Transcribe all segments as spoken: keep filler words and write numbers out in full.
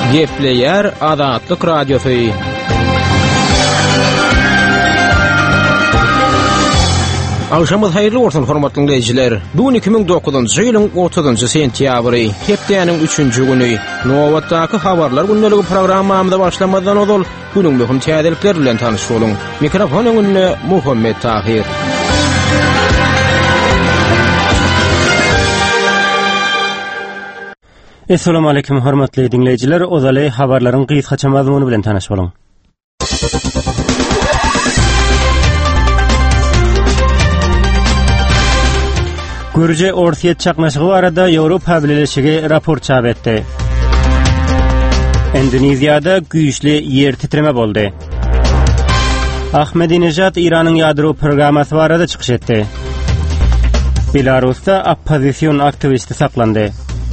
Gepleyer Azatlyk Radiosu. Awşamyz haýyrly bolsun hormatly dinleýijiler. Bugün iki bin dokuzunçy ýylyň otuzunçy sentýabry, hepdeýäniň üçünçi güni. Nowatdaky habarlar gündäligi programmamyzda başlamazdan ozal günüň möhüm täzelikler bilen tanyş boluň. Mikrofon öňünde Muhammed Tahir. Assalamu alaykum hormatly dinleýijiler, ozaly habarlaryň gysgaça mazmuny bilen tanyş boluň. Gürje Orsiýet çaknaşygy barada Ýewropa Birleşigi raport çap etdi. Endoneziýada güýçli ýer titreme boldy. Ahmadinejad Iranyň ýadro programmasy barada çykyş etdi. Belarusda oppozisiýon aktivisti saklandy.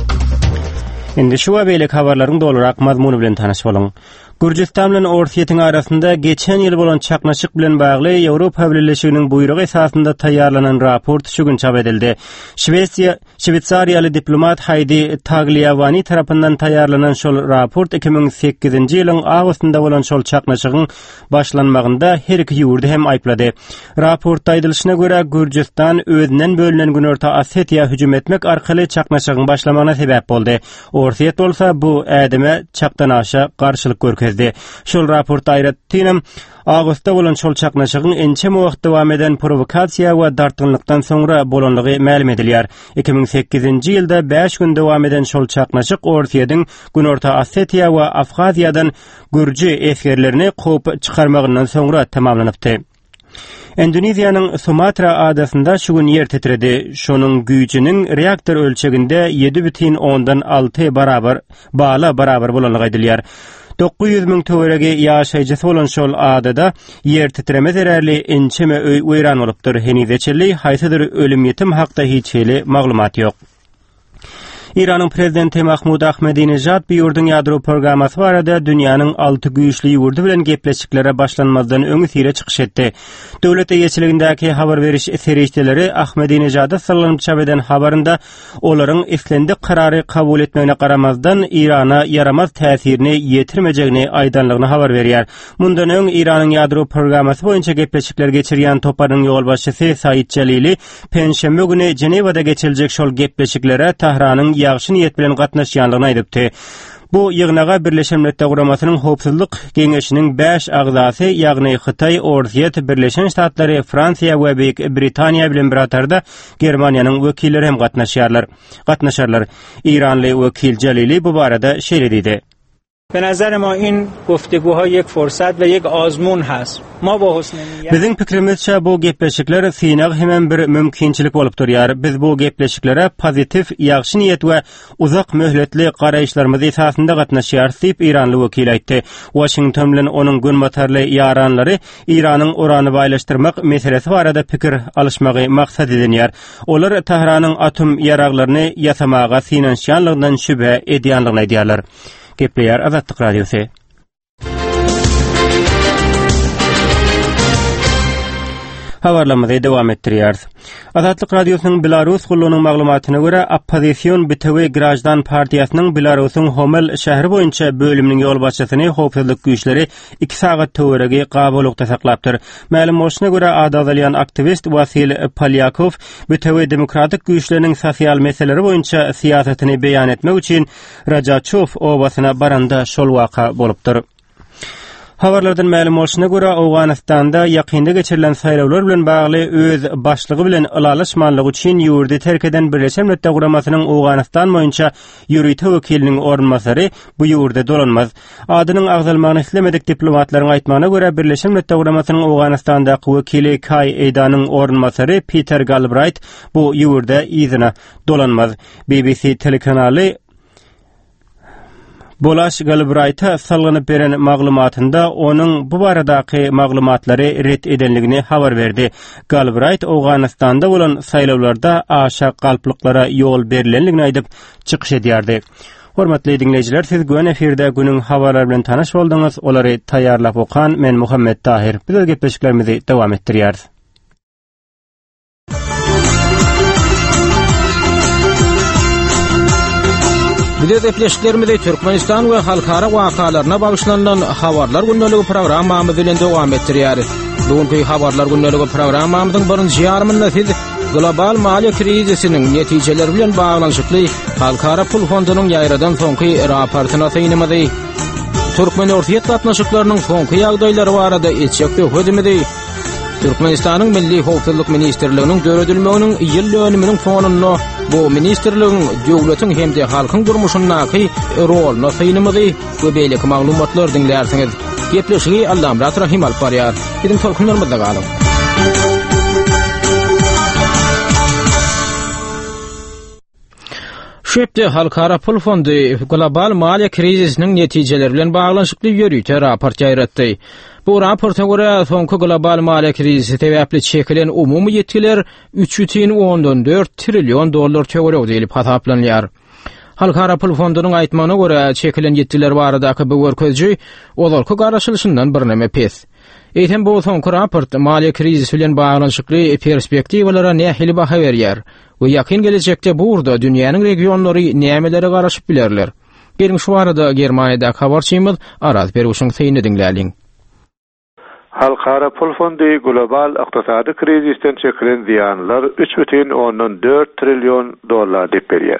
Indi şu we beýlek habarlaryň dolurak mazmuny bilen tanyş boluň. Gürjistan bilen Orsiýetiň arasynda geçen ýyl bolan çaknaşyk bilen bagly Ýewropa Birleşiginiň buýrugy esasynda taýýarlanan raport şu gün çap edildi. Şwesiýa Şwitsariýaly diplomat Heidi Tagliavani tarapyndan taýýarlanan şol raport iki bin sekizinçi ýylyň awgustynda bolan şol çaknaşygyň başlanmagynda her iki ýurdu hem aýplady. Raportda aýdylyşyna görä Gürjistan özünden bölünen Günorta Osetiýa hüjüm etmek arkaly çaknaşygyň başlamagyna sebäp boldy. Orsiýet bolsa bu ädeme çakdan aşa garşylyk görkezdi. Şol raport aýratdynym Ağustosda bolan şol çaknaşygyň ençe wagt dowam eden provokasiýa we dartgynlykdan soňra bolanlygy ma'lum edilýär. iki bin sekizinçi ýylda beş gün dowam eden şol çaknaşyk Orsiýetiň Günorta Osetiýa we Afgaziýadan Gürji eskerlerini gowy çykarmagyndan soňra tamamlanypdy. Endoneziýanyň Sumatra adasynda şu gün ýer titredi. Şonuň güýçiniň reaktor ölçeginde yedi butin ondan alty barabar bala barabar bolanlygy aýdylýar. dokuz yüz miň töwerege ýaşaýjysy bolan şol adada ýer titreme zerärli ençeme öý weýran bolupdyr. Henizeçeli haýsydyr ölüm ýetim hakda hiç hili maglumat ýok. İranın prezidenti Mahmud Ahmadinejad bir ýurdun ýadro programmasy barada dünýäniň alty güýçli ýurdu bilen gepleşiklere başlanmazdan öňü sire çykyş etdi. Döwlet eýetçiligindäki habar beriş serişdeleri Ahmadinejada salanyp çap eden habarynda olaryň islendik karary kabul etmegine garamazdan Irana yaramaz täsirini ýetirmejegini aýdanlygyny habar berýär. Mundan öň Iranyň ýadro programmasy boýunça gepleşikler geçirýän toparyň ýol başçysy Said Jalili penşembe güni Jenewada geçiljek şol gepleşiklere Tahranyň ýagşy niýet bilen gatnaşýanlygyny aýdypdy. Bu ýygnaga Birleşen Milletler Guramasynyň Howpsuzlyk Geňeşiniň beş agzasy, ýagny Hytaý, Orsiýet, Birleşen Ştatlary, Fransiýa we Büyük Britaniýa bilen biratarda Germaniýanyň wekilleri hem gatnaşýarlar. Gatnaşarlar. İranly wekil Jalili bu barada şeýle diýdi. به نظر ما این گفتگوها یک فرصت و یک آزمون هست. ما با حسن نیت Bizim pikrimizçe bu gepleşikler synagy hemen bir mümkinçilik bolup durýar. Biz bu gepleşiklere pozitif, ýagşy niýet we uzak möhletli garaýşlarymyz esasynda gatnaşýar diýip İranly wekil aýtdy. Washington bilen onuň günbatarly ýaranlary Iranyň urany baýlaşdyrmak meselesi barada pikir alışmagy maksat edinýär. Olar Tahranyň atom ýaraglaryny ýasamaga synanýanlygyndan şübhe edýänligini aýdýarlar. Gepleyer Azatlyk Radiosu. Habarlamada dowam etdirýär. Azatlyk Radiosynyň Belarus gullugynyň maglumatyna görä oppozisiýon Bitewe Grajdan partiýasynyň Belarusyň Homel şähri boýunça bölüminiň ýol başçysyny howpsuzlyk güýçleri iki sagat töwerege gabulykda saklapdyr. Ma'lum bolşuna görä adadalyan aktivist Vasil Polyakov Bitewe demokratik güýçleriniň sosial meselelere boýunça siýasatyny beýan etmek üçin Rajaçov obasyna baranda şol waka bolupdyr. Habarlardan ma'lum bolşuna görä Awganystanda ýakynda geçirilen saýlawlar bilen bagly öz başlygy bilen ılalaşmanlygy üçin ýurdu terk eden Birleşen Milletler Guramasynyň Awganystan boýunça ýürüýte wekiliniň ornmasary bu ýurda dolanmaz. Adynyň agzalmagyny islemedik diplomatlaryň aýtmagyna görä Birleşen Milletler Guramasynyň Awganystandaky wekili Kay Eydanyň ornmasary Peter Galbraith bu ýurda ýyzyna dolanmaz. B B C telekanaly Bolaş Galbraith'a salgynyp beren maglumatynda onuň bu baradaky maglumatlary ret edenligini habar berdi. Galbraith Awganystanda bolan saýlawlarda aşa galplyklara ýol berilenligini aýdyp çykyş edýärdi. Hormatly dinleýijiler, siz güň efirde günüň habarlary bilen tanaş boldyňyz. Olary taýýarlap okan men Muhammed Tahir. Biz gepleşiklerimizi dowam etdirýäris. Bilet epleşiklerimizi Türkmenistan we halkara wakalarına bagışlanan habarlar günneligi programmamyz bilen dowam etdirýäris. Bugünkü habarlar günneligi programmamyzyň birinji ýarymynda siz global maliýe krizisiniň netijeleri bilen baglanyşykly halkara pul fondunyň ýaýradan soňky raportyna synymyzy. Türkmen ortiýet gatnaşyklarynyň soňky ýagdaýlary barada etjek höwrümidi. Türkmenistanyň Milli Howpsuzlyk Ministrliginiň döredilmeginiň ýyl dönüminiň fonunda bu ministrligiň döwletiň hemde halkyň durmuşyndaky roluny synymyzy we beýleki maglumatlar dinlärsiňiz. Gepleşigi Allamrat Rahim alyp barýar. Bizim tolkunlarymyzda galyp. Şeýle halkara pul fondu global maliýe krizisiniň netijeleri bilen baglanyşykly ýörüýte raport ýaýratdy. Bu raporta görä soňky global maliýe krizisi sebäpli çekilen umumy ýetkiler üç бүтүн ондон dört trillion dollar töwerek diýilip hasaplanýar. Halkara pul fondunyň aýtmagyna görä çekilen ýetkiler baradaky bu görkezji olarky garaşylşyndan birneme pes. Eýtem bu soňky raport maliýe krizisi bilen baglanyşykly perspektiwalara nähili baha berýär we ýakyn gelecekde burada dünýäniň regionlary nämelere garaşyp bilerler. Gelin şu arada Germaniýada habarçymyz Araz Beruşyň syny dinläliň. Halkara pul fondu global ykdysady krizisten çekilen ziyanlar üç бүтүн ондон dört trillion dollar dep berýär.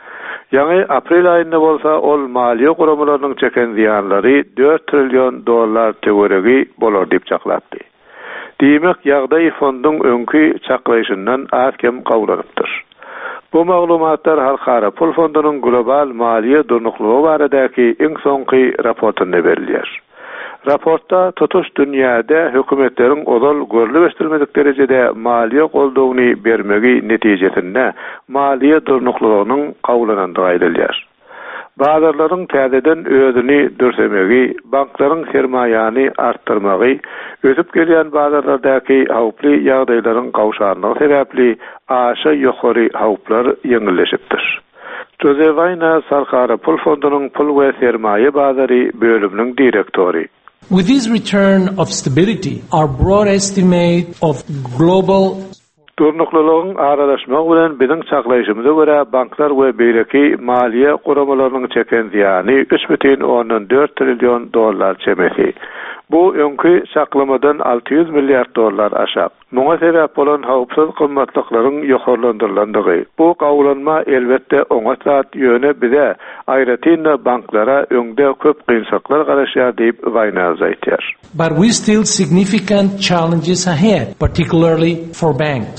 Ýani aprel aýynda bolsa ol maliýe guramalarynyň çeken ziyanlary dört trillion dollar töweregi bolar dep çaklapdy. Diýmek ýagdaý fonduň öňkü çaklaýşyndan az kem gawlanypdyr. Bu maglumatlar Halkara pul fondunyň global maliýe durnuklugy baradaky iň soňky raportynda berilýär. Raportda tutuş dünýäde hökümetleriň odal görülmestirmedik derejede maliýe goldawyny bermegi netijesinde maliýe durnuklugynyň gawlanandygy aýdylýar. Bazarlaryň täzeden özüni dürsemegi, banklaryň sermaýany artdyrmagy, ösüp gelýän bazarlardaky hawply ýagdaýlaryň gawşanlygy sebäpli aşa ýokary hawplar ýeňilleşipdir. Jose Vayna Halkara pul fondunyň pul we sermaýe bazary bölüminiň direktori. With this return of stability, our broad estimate of global Durnukluluğun aralaşmak bilen biziň çaklaýşymyza görä banklar we beýleki maliýe guramalarynyň çeken ziýany üç бүтүн ондон dört trillion dollar çemesi. Bu öňkü çaklamadan altı yüz milliard dollar aşak. Muňa sebäp bolan hawpsuz gymmatlyklaryň ýokarlandyrlandygy. Bu gawlanma elbetde oňa zat ýöne bize aýratynda banklara öňde köp gynçylyklar garaşýar diýip Vaynaz aýtýar. But we still significant challenges ahead, particularly for banks.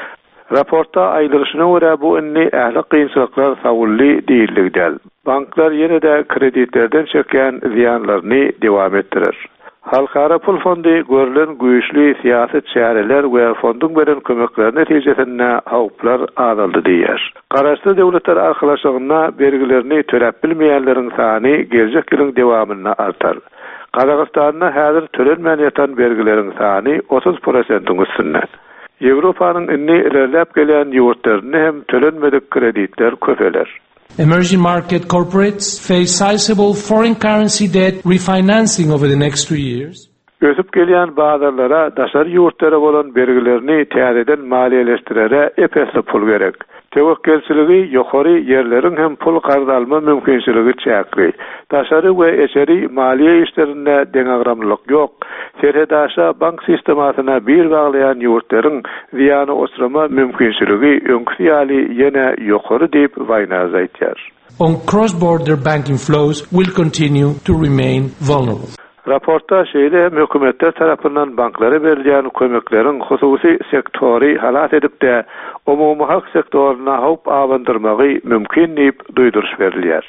Raporta aýdyrşyna görä bu inni ähli gynçylyklar sawully diýildigdir. Banklar ýene-de kreditlerden çeken ziyanlaryny dewam etdirir. Halkara pul fondu görülen güýçli siýaset çäreler we fonduň beren kömekleri netijesinde hawplar azaldy diýär. Garaşly döwletler arkalaşygyna bergilerini töläp bilmeýänleriň sany geljek ýylyň dewamyna artar. Kazakstanda häzir tölenmän ýatan bergileriň sany otuz prosentyň üstünde. Ýewropanyň inni ilerläp gelýän ýurtlaryny hem tölenmedik kreditler köpeler. Emerging market corporates face sizable foreign currency debt refinancing over the next two years. Ösüp gelýän bazarlara daşary ýurtlara bolan bergilerini täzeden maliýeleşdirere epesli pul gerek. Tewekkelçiligi ýokary ýerleriň hem pul garz alma mümkinçiligi çäkli. Daşary we eşeri maliýe işlerinde deňagramlyk ýok. Serhedaşa bank sistemasyna bir baglayan ýurtlaryň ziýany osrama mümkinçiligi öňkü ýaly ýene ýokary diýip Vaynaz aýtýar. On cross-border banking flows will continue to remain vulnerable. Raporta şeýle hökümetler tarapyndan banklara berilýän kömekleriň hususy sektory halat edip de umumy hak sektoryna howp awandyrmagy mümkin diýip duýduruş berilýär.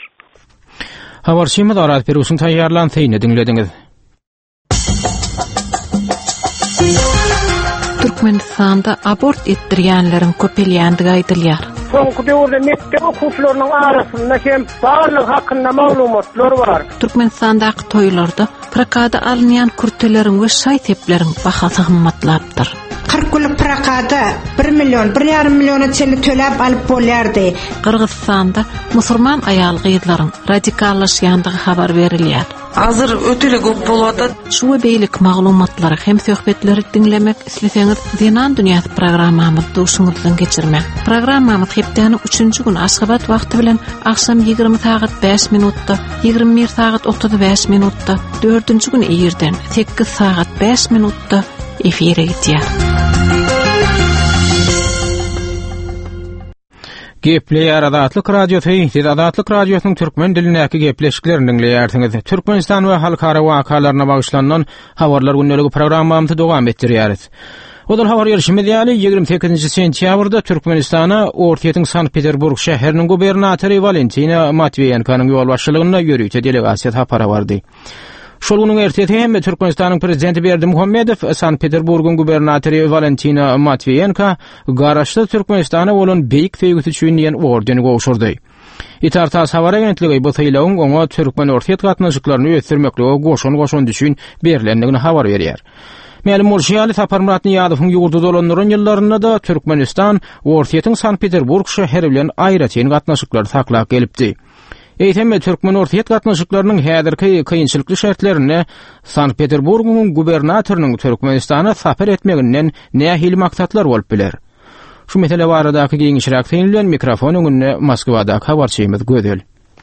Habarçymyz Araz Beruşyň taýýarlan syny dinlediňiz. Türkmenistanda abort etdirýänleriň köpelýändigi aýdylýar. Soňky döwürde mektep okuwçylarynyň arasynda hem barlyk hakynda maglumatlar bar. Türkmenistandaky toýlarda prakada alynýan kurteleriň we şaý tepleriň bahasy gymmatlapdyr. kırk günlük prakada bir milyon, bir yarım milyona çeli töläp alıp bolardy. Kırgızstanda musulman ayal gyýdlaryň radikallaşýandygy habar berilýär. Azır ötüle köp bolada. Şu beýlik maglumatlary hem söhbetleri dinlemek isleseňiz Zinan Dünyasy programmamyzda uşuňyzdan geçirmek. Programmamyz hepdeniň üçünçü gün Aşgabat wagty bilen akşam ýygrimi saat beş minutda, ýygrimi bir saat otuz beş minutda, dördünçü gün eýirden sekiz saat beş minutda efire gitýär. Gepleýär Adatlyk radiosu, siz Adatlyk radiosynyň türkmen dilindäki gepleşiklerini dinleýärsiňiz. Türkmenistan we halkara wakalaryna bagyşlanan habarlar günneligi programmamyzdy dowam etdirýäris. Odal habar ýerişimiz ýaly ýygrimi sekizinji sentýabrda Türkmenistana Ortiýetiň Sankt-Peterburg şäheriniň gubernatory Valentina Matviyenkanyň ýol başçylygyna ýörüýte delegasiýa tapara bardy. Şol günüň ertesi hem Türkmenistanyň prezidenti Berdimuhammedow Sankt-Peterburgyň gubernatory Valentina Matviyenka garaşda Türkmenistana bolan beýik feýgüsi üçin ýen ordeni gowşurdy. Itartas habar agentligi bu saýlawyň oňa türkmen ortiýet gatnaşyklaryny öýtdirmeklige goşun goşun düşün berilendigini habar berýär. Mälim bolşýaly Sapar Murat Niýazowyň ýurdu dolanlaryň ýyllarynda da Türkmenistan Ortiýetiň Sankt-Peterburg şäheri bilen aýratyn gatnaşyklary saklap gelipdi. Eýtemme türkmen ortiýet gatnaşyklarynyň häzirki kynçylykly şertlerini Sankt-Peterburgyň gubernatorynyň Türkmenistana sapar etmeginden nähili maksatlar bolup biler. Şu mesele baradaky giňişrak teýinlen mikrofon öňünde Moskwadaky habarçymyz Gödel.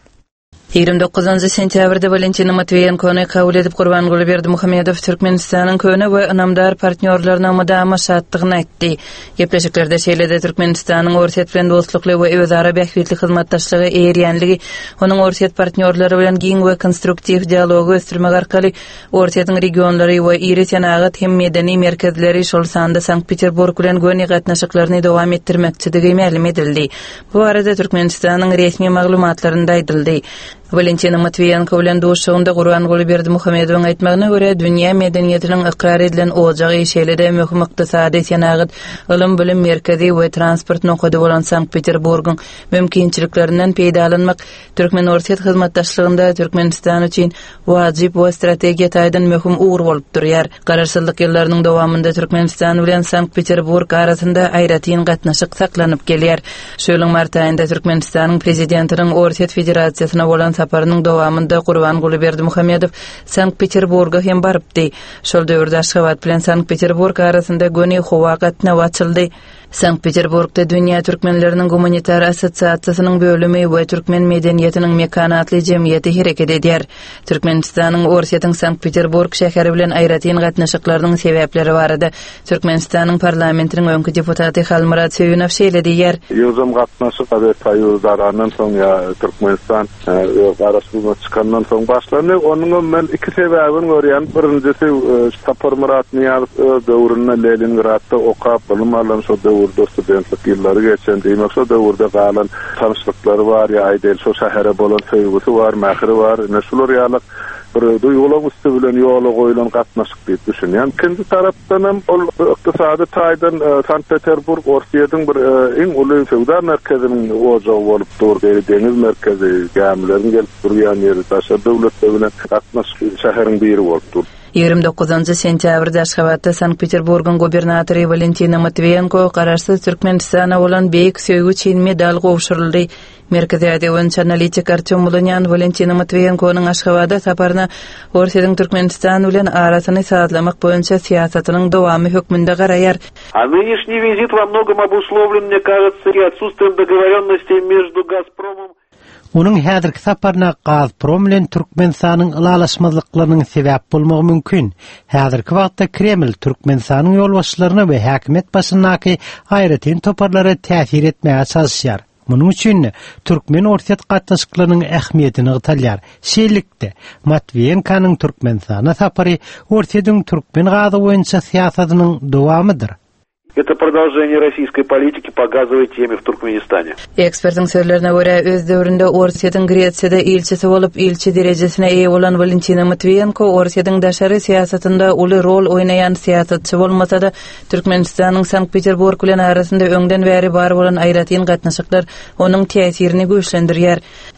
ýygrimi dokuzunçy sentýabrda Valentina Matviyenkony kabul edip Gurbanguly Berdimuhammedow Türkmenistanyň köne we ynamdar partnýorlaryna mudama şatdygyny aýtdy. Gepleşiklerde şeýlede Türkmenistanyň ortiýet bilen dostlukly we özara bähwitli hyzmatdaşlygy eýerýänligi, onuň ortiýet partnýorlary bilen giň we konstruktiw dialogy ösdürmek arkaly ortiýetiň regionlary we iri senagat hem medeni merkezleri şol sanda Sankt-Peterburg bilen göni gatnaşyklaryny dowam etdirmekçiligi ma'lum edildi. Bu arada Türkmenistanyň resmi maglumatlarynda aýdyldy. Valentina Matviyenko bilen doşugunda Gurbanguly Berdimuhammedowyň aýtmagyna görä, dünýä medeniýetiniň ikrar edilen ojagy şeýlede möhüm ykdysady senagat, ylym bilim merkezi we transport noqady bolan Sankt-Peterburgyň mümkinçiliklerinden peýdalanmak türkmen ortiýet hyzmatdaşlygynda Türkmenistan üçin wajyp we strategiýa taýdan möhüm ugur bolup durýar. Garaşsyzlyk ýyllarynyň dowamında Türkmenistan bilen Sankt-Peterburg arasynda aýratyn gatnaşyk saklanyp gelýär. Şol mart aýynda Türkmenistanyň prezidentiniň Ortiýet Federasiýasyna bolan saparynyň dowamında Gurbanguly Berdimuhammedow Sankt-Peterburga hem barypdy. Şol döwürde Aşgabat bilen Sankt-Peterburg arasynda göni howa gatnaşyk açyldy. Sankt-Peterburgda Dünýä Türkmenleriniň Humanitar Assosiasiýasynyň bölümi we türkmen medeniýetiniň mekanatly jemgyýeti hereket edýär. Türkmenistanyň Ortiýetiň Sankt-Peterburg şäheri bilen aýratyn gatnaşyklarynyň sebäpleri barada Türkmenistanyň parlamentiniň öňkü deputaty Halmurat Söýünow şeýledýär. Ýozam gatnaşyk adet taýyrzaranyň soň ýa Türkmenistan garaşygyna çykandan soň başlandy. Onuň men iki sebäbini görýän. Birinjisi Sapar Murat Niýazow döwründe Leningradda okap bilim alan şo döwürde studentlik ýyllary geçen diýmek şo döwürde galan tanışlyklary bar ýa aýdel şo şähere bolan feýgüsi bar, mähri bar. Näşular ýalyk bir duýgulag üstü bilen ýola goýulan gatnaşyk diýip düşünýän. Ikinji tarapdan hem ol ykdysady taýdan Sankt-Peterburg ortiýetiň bir iň uly feodal merkeziniň ojagy bolup durdy. Deňiz merkezi, gämilerin gelip durýan ýeri, taşa döwletde bilen gatnaşyk şäheriň biri bolup durdy. ýygrimi dokuzunçy sentýabrda Aşgabatda Sankt-Peterburgyň gubernatory Valentina Matviyenko garaşsyz Türkmenistana bolan beýik söýgü çin medal gowşuruldy. Merkezde öňçe analitik Artyom Mulonyan Valentina Matviyenkonyň Aşgabatda saparyna Ortiýetiň Türkmenistan bilen arasyny sağlamak boýunça siýasatynyň dowamy hökmünde garaýar. А нынешний визит во многом обусловлен, мне кажется, и отсутствием договоренностей между «Газпромом». Onun häzirki saparyna Gazprom bilen Türkmenistanyň ylalaşmazlyklarynyň sebäp bolmagy mümkin. Häzirki wagtda Kreml Türkmenistanyň ýolbaşçylaryna we häkimet başyndaky aýratyn toparlara täsir etmäge çalışýar. Munyň üçin türkmen ortiýet gatnaşyklarynyň ähmiýetini gytalýar. Şeýlikde Matviyenkanyň Türkmenistana sapary ortiýetiň türkmen gazy boýunça siýasatynyň dowamydyr. Это продолжение российской политики по газовой теме в Туркменистане. Ekspertiň sözlerine görä, öz döwründe Ortiýetiň Gretsiýada elçisi bolup elçi derejesine eýe bolan Valentina Matviyenko Ortiýetiň daşary siýasatynda uly rol oýnaýan siýasatçy bolmasa-da Türkmenistanyň Sankt-Peterburg bilen arasynda öňden bäri bar bolan aýratyn gatnaşyklar onuň täsirini güýçlendirýär.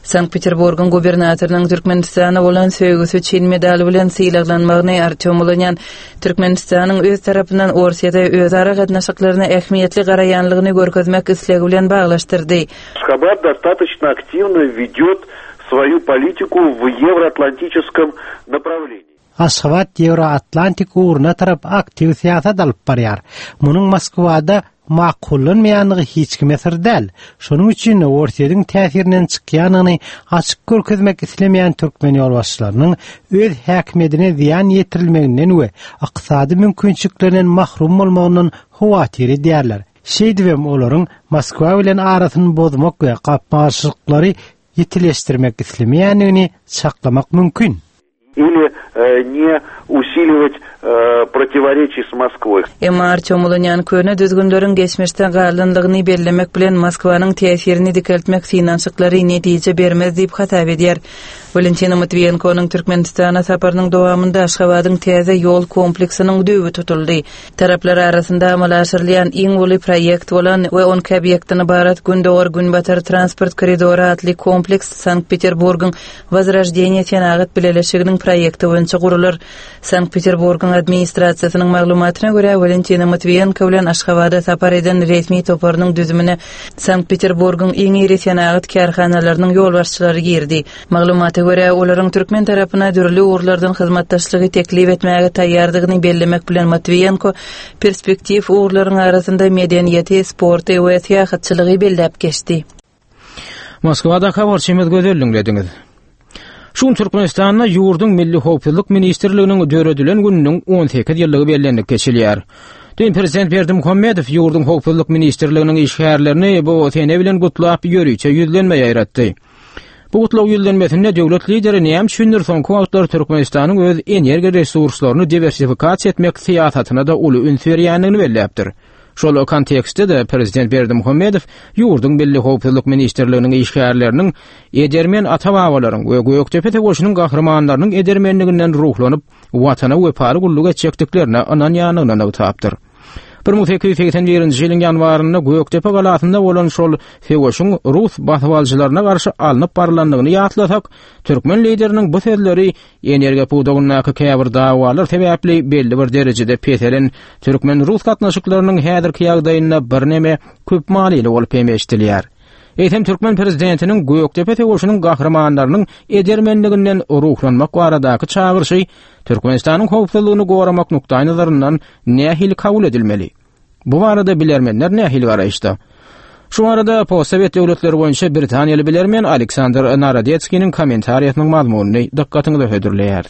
Sankt-Peterburg'un gubernatorining Türkmenistana bolan söýgüsü Çin medali bilen syýlanmagyny Artyom Ulonyan Türkmenistanyň öz tarapyndan Orsiýada özara gatnaşyklaryna ähmiýetli garaýanlygyny görkezmek islegi bilen baglaşdyrdy. Ашхабад достаточно активно ведёт свою политику в евроатлантическом направлении. Ашхабad Евроatlantik uğruna tarap aktiv siýasat alyp barýar. Munyň Moskwada makullanmaýanlygy hiç kime sir däl. Şonuň üçin Orsiýadyň täsirinden çykýanyny açyk görkezmek islemeýän türkmen ýolbaşçylarynyň öz häkimiýetine ziýan ýetirilmeginden we ykdysady mümkinçiliklerinden mahrum bolmagyndan hawatyr edýärler. Şeýdibem olaryň Moskwa bilen arasyny bozmak we gapmaşyklary ýetileşdirmek islemeýänligini saklamak mümkin. Или э, не усиливать э, противоречий с Москвой. Emma Artyom Ulonyan köne düzgünlörün geçmişden galanlygyny bellemek bilen Moskwanyň täsirini dikeltmek finansyklary netije bermez diýip hatap edýär. Valentina Matviyenko'nun Türkmenistana saparynyň dowamında Aşgabatyň täze ýol kompleksiniň düýbi tutuldy. Taraplar arasynda amalaşyrylýan iň uly proýekt bolan we on obýektini barat gündogor günbatar transport koridory atly kompleks Sankt-Peterburgyň Возрождение Senagat bileşiginiň proýekti boýunça gurular. Sankt-Peterburgyň administrasiýasynyň maglumatyna görä Valentina Matviyenko bilen Aşgabada sapar eden resmi toparynyň düzümine Sankt-Peterburgyň iň iri Senagat karhanalarynyň ýolbaşçylary girdi. Maglumata göre olaryň türkmen tarapyna dürli uğurlardan hyzmatdaşlygy teklip etmäge taýýardygyny bellemek bilen Matviyenko perspektiv uğurlaryň arasynda medeniýeti, sporty we syýahatçylygy bellep geçdi. Moskwada habar çemet gözelliňlediňiz. Şun Türkmenistanyna ýurdun milli howpsuzlyk ministrliginiň döredilen gününiň on sekiz ýyllygy bellenip geçilýär. Dün prezident Berdimuhammedow ýurdun howpsuzlyk ministrliginiň işgärlerini bu sene bilen gutlap ýörüýçe ýüzlenme ýaratdy. Bu gutlaw ýüzlenmesinde döwlet lideri näme düşündir soňky wagtlar Türkmenistanyň öz energiýa resurslaryny diversifikasiýa etmek syýasatyna da uly üns berýändigini belläpdir. Şol kontekstde de prezident Berdimuhammedow ýurdun milli howpsuzlyk ministrliginiň işgärleriniň edermen ata-babalaryň we Göktepe tegoşunyň gahramanlarynyň edermenliginden ruhlanyp watana wepaly gulluk etjekdiklerine anan ýanyny tapdyr. bir ming sekiz ýüz seksen birinji ýylyň ýanwarynda Göktepe galasynda bolan şol tegoşuň Rus batwalçylaryna garşy alnyp barlandygyny ýatlasak, türkmen lideriniň bu sözleri energiýa puwdagynyňky käbir dawalar sebäpli belli bir derejede petelen türkmen Rus gatnaşyklarynyň häzirki ýagdaýyna birneme köp maliýeli bolup emeşdirýär. Eýtem türkmen prezidentiniň Göktepe tegoşunyň gahramanlarynyň edermenliginden ruhlanmak baradaky çağırşy Türkmenistanyň howpsuzlygyny goramak nukdaý nazaryndan nähili kabul edilmeli. Bu barada bilermenler nähili garaýşda. Şu arada postsovet döwletleri boýunça Britaniýaly bilermen Aleksandr Narodetskiň kommentariýasynyň mazmunyny dikkatyňizde hödürleýär.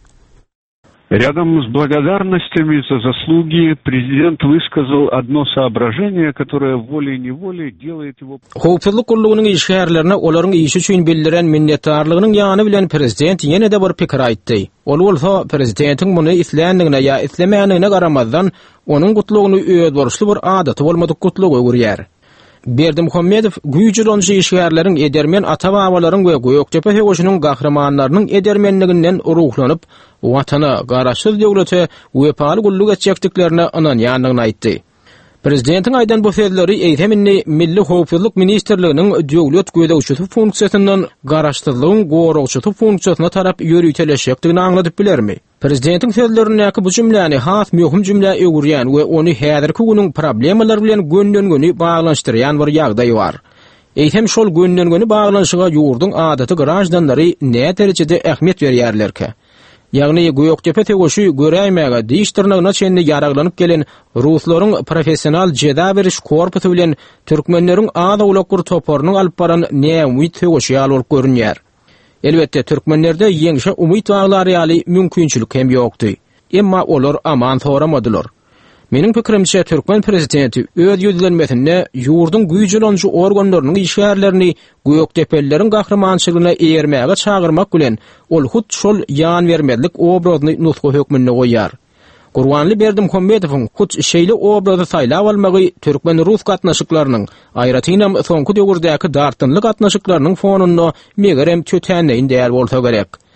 Рядом с благодарностями за заслуги президент высказал одно соображение, которое волей-неволей делает его... Howpsuzlyk gulluguynyň işgärlerine olaryň işi üçin bildiren minnetdarlygynyň ýany bilen prezident ýene de bir pikir aýtdy. Ol bolsa prezidentiň muny isleýändigine ýa islemeýändigine garamazdan onuň gutlugyny öýe borçly bir adaty bolmadyk gutlugy görýär. Berdimuhammedow güýjülenji işgärleriň edermen ata-babalaryň we Göktepe tegoşunyň gahramanlarynyň edermenliginden ruhlanyp watana garaşsyz döwlete wepaly gulluk etjekdiklerine anan ýanyny aýtdy. Prezidentiň aýdan bu sözleri eýteminni milli howpsuzlyk ministrliginiň döwlet gödäwçisi funksiýasyndan garaşsyzlygyň goragçysy funksiýasyna tarap ýörüýteleşekdigini aňladyp bilermi? Prezidentiň sözlerindäki bu jümläni has möhüm jümlä öwürýän we ony häzirki günüň problemalary bilen göndengeni baglanşdyrýan bir ýagdaý bar. Eýtem şol göndengeni baglanşyga ýurdun adaty garajdanlary näme derejede ähmiýet berýärlerki? Ýagny Göktepe tegoşy göräýmäge diýişdirnägine çenli ýaraglanyp gelen Ruslaryň professional jeda beriş korpusy bilen türkmenleriň ada ulak bir toparynyň alyp baran näme tegoşy alyp görünýär. Elbetde türkmenlerde ýeňşe umyt baglary ýaly mümkinçilik hem ýokdy. Emma olar aman soramadylar. Meniň pikirimçe türkmen prezidenti öz ýüzlenmesinde ýurdun güýjülenji organlarynyň işgärlerini Göktepe'lilerin gahramançylygyna eýermäge çağırmak bilen ol hut şol ýan bermezlik obrazyny nutku hökmünde goýar. Gurbanly Berdimuhammedowyň hut şeýle obrazy saýlap almagy türkmen Rus gatnaşyklarynyň aýratynam soňky döwürdäki dartynlyk gatnaşyklarynyň fonunda megerem tötäneýin däl bolsa gerek.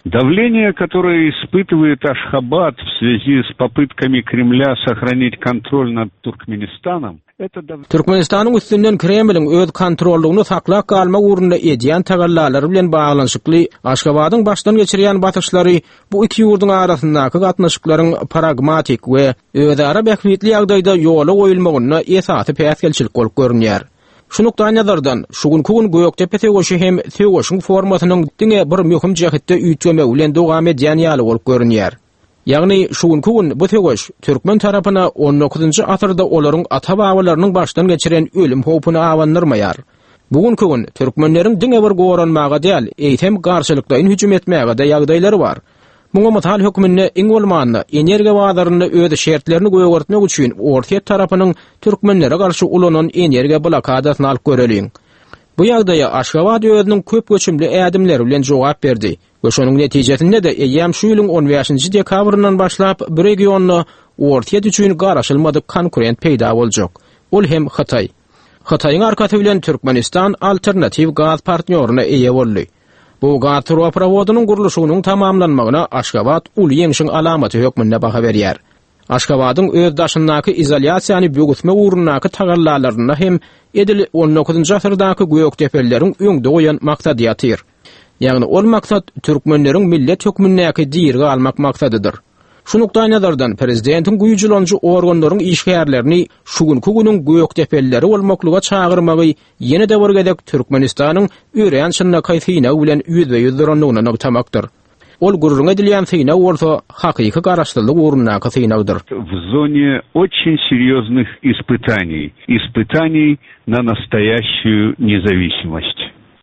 Давление, которое испытывает Ашхабад в связи с попытками Кремля сохранить контроль над Туркменистаном, Türkmenistan'ın üstünden Kreml'in öz kontrollugyny saklap galma uğrunda edýän tagallary bilen baglanşykly Aşgabatyň başdan geçirýän batışlary bu iki ýurdun arasyndaky gatnaşyklaryň pragmatik we özara bäklitli ýagdaýda ýola goýulmagyna esasy päsgelçilik bolup görünýär. Şunukdan nazardan şugunky gün Göktepe tegoşy hem tegoşyň formasynyň diňe bir möhüm jähetde üýtgeme bilen dowam edýän ýaly bolup görünýär. Ýagny şugunky gün bu tegoş Türkmen tarapyna on dokuzunçy asyrda olaryň ata-babalarynyň başdan geçiren ölüm howpuny awandyrmaýar. Bugünkü gün türkmenleriň diňe bir goranmaga däl, eýtem garşylykdaýyn hüjüm etmäge de ýagdaýlary bar. Muňa mutal hökümine iň bolmanda energiýa bazarynda öz şertlerini goýgurtmak üçin Orta tarapynyň türkmenlere garşy ulanan energiýa blokadasyny alyp göreliň. Bu ýagdaýa Aşgabat özüniň köp göçümli ädimleri bilen jogap berdi. Ve şonuň netijesinde de eýäm şu ýylyň on beşinçi dekabryndan başlap bir regionda Orta üçin garaşylmadyk konkurent peýda boljak. Ol hem Hatay. Hataýyň arkasy bilen Türkmenistan alternativ gaz partnyoryna eýe boldy. Bu gaz troprowodynyň gurulşynyň tamamlanmagyna Aşgabat uly ýeňişiň alamaty hökmünde baha berýär. Aşgabatyň öz daşyndaky izolýasiýany bögütme uğrundaky tagallalaryna hem edil on dokuzunçy asyrdaky Göktepe'leriň öňde goýan maksady ýatyr. Ýagny ol maksat türkmenleriň millet hökmündäki dirge almak maksadydyr. Şunukdan nazardan prezidentiň güýjülenji organlaryň işgärlerini şugunky günüň Göktepe'lileri bolmaklyga çağırmagy ýene-de bir gezek Türkmenistanyň öýren şynna kaýsyna bilen ýüzbe-ýüz duranlygyna noktamakdyr. Ol gurrun edilýän syna bolsa hakyky garaşdyrlyk uğrundaky synagdyr. В зоне очень серьезных испытаний, испытаний на настоящую независимость.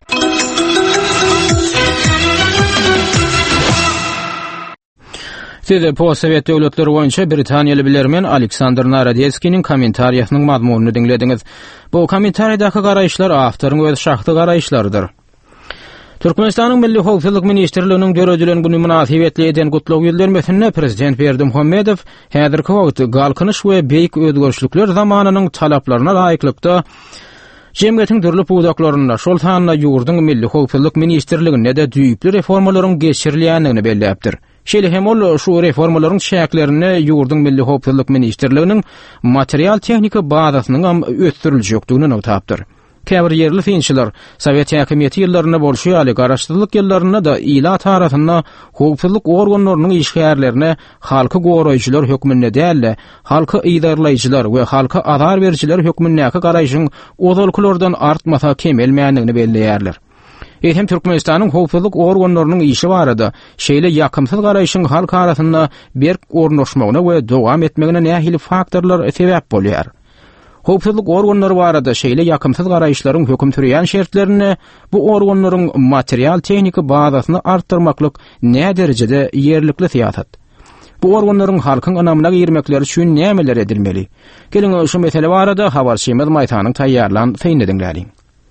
Size post-Sowet döwletleri boýunça Britaniýaly bilermen Aleksandr Narodetskiň kommentariýasynyň mazmunyny dinlediňiz. Bu kommentariýadaky garaýşlar awtoryň öz şahsy garaýşlarydyr. Türkmenistanyň Milli Howpsuzlyk Ministrliginiň döredilän güni münasibetli eden gutlaw ýyldarmasynda Prezident Berdimuhammedow häzirki wagtda galkynyş we beýik özgörüşlikler zamanynyň talaplaryna laýyklykda jemgyýetiň türli budaklaryna şol sanyna ýurdun Milli Howpsuzlyk Ministrligine de düýpli reformalaryň geçirilýändigini belläpdir. Şeýle hem ol şu reformalaryň şäklerini ýurdun Milli Howpsuzlyk Ministrliginiň material tehnika bazasynyň ösdüriljekdigini notapdyr. Käbir yerli finçiler Sowet häkimiýeti ýyllaryna bolşy ýaly garaşdyrlyk ýyllaryna da ila tarapynda howpsuzlyk organlarynyň işgärlerine halky goraýjylar hökmünde däl, halky idarlaýjylar we halky azar berjiler hökmündäki garaýşyň ozalkylardan artmasa kemelmäňdigini belleýärler. Eýtem Türkmenistanyň howpsuzlyk organlarynyň işi barada şeýle ýakymsyz garaýşyň halk arasynda berk ornaşmagyna we dowam etmegine nähili faktorlar sebäp bolýar. Howpsuzlyk organlary barada şeýle ýakymsyz garaýşlaryň höküm türýän şertlerini bu organlaryň material tehnika bazasyny artdyrmaklyk nä derejede ýerlikli siýasat. Bu organlaryň halkyň anamyna girmekleri üçin nämeler edilmeli? Geliň şu mesele barada habarçymyz Maýtanyň taýýarlan syny dinläliň.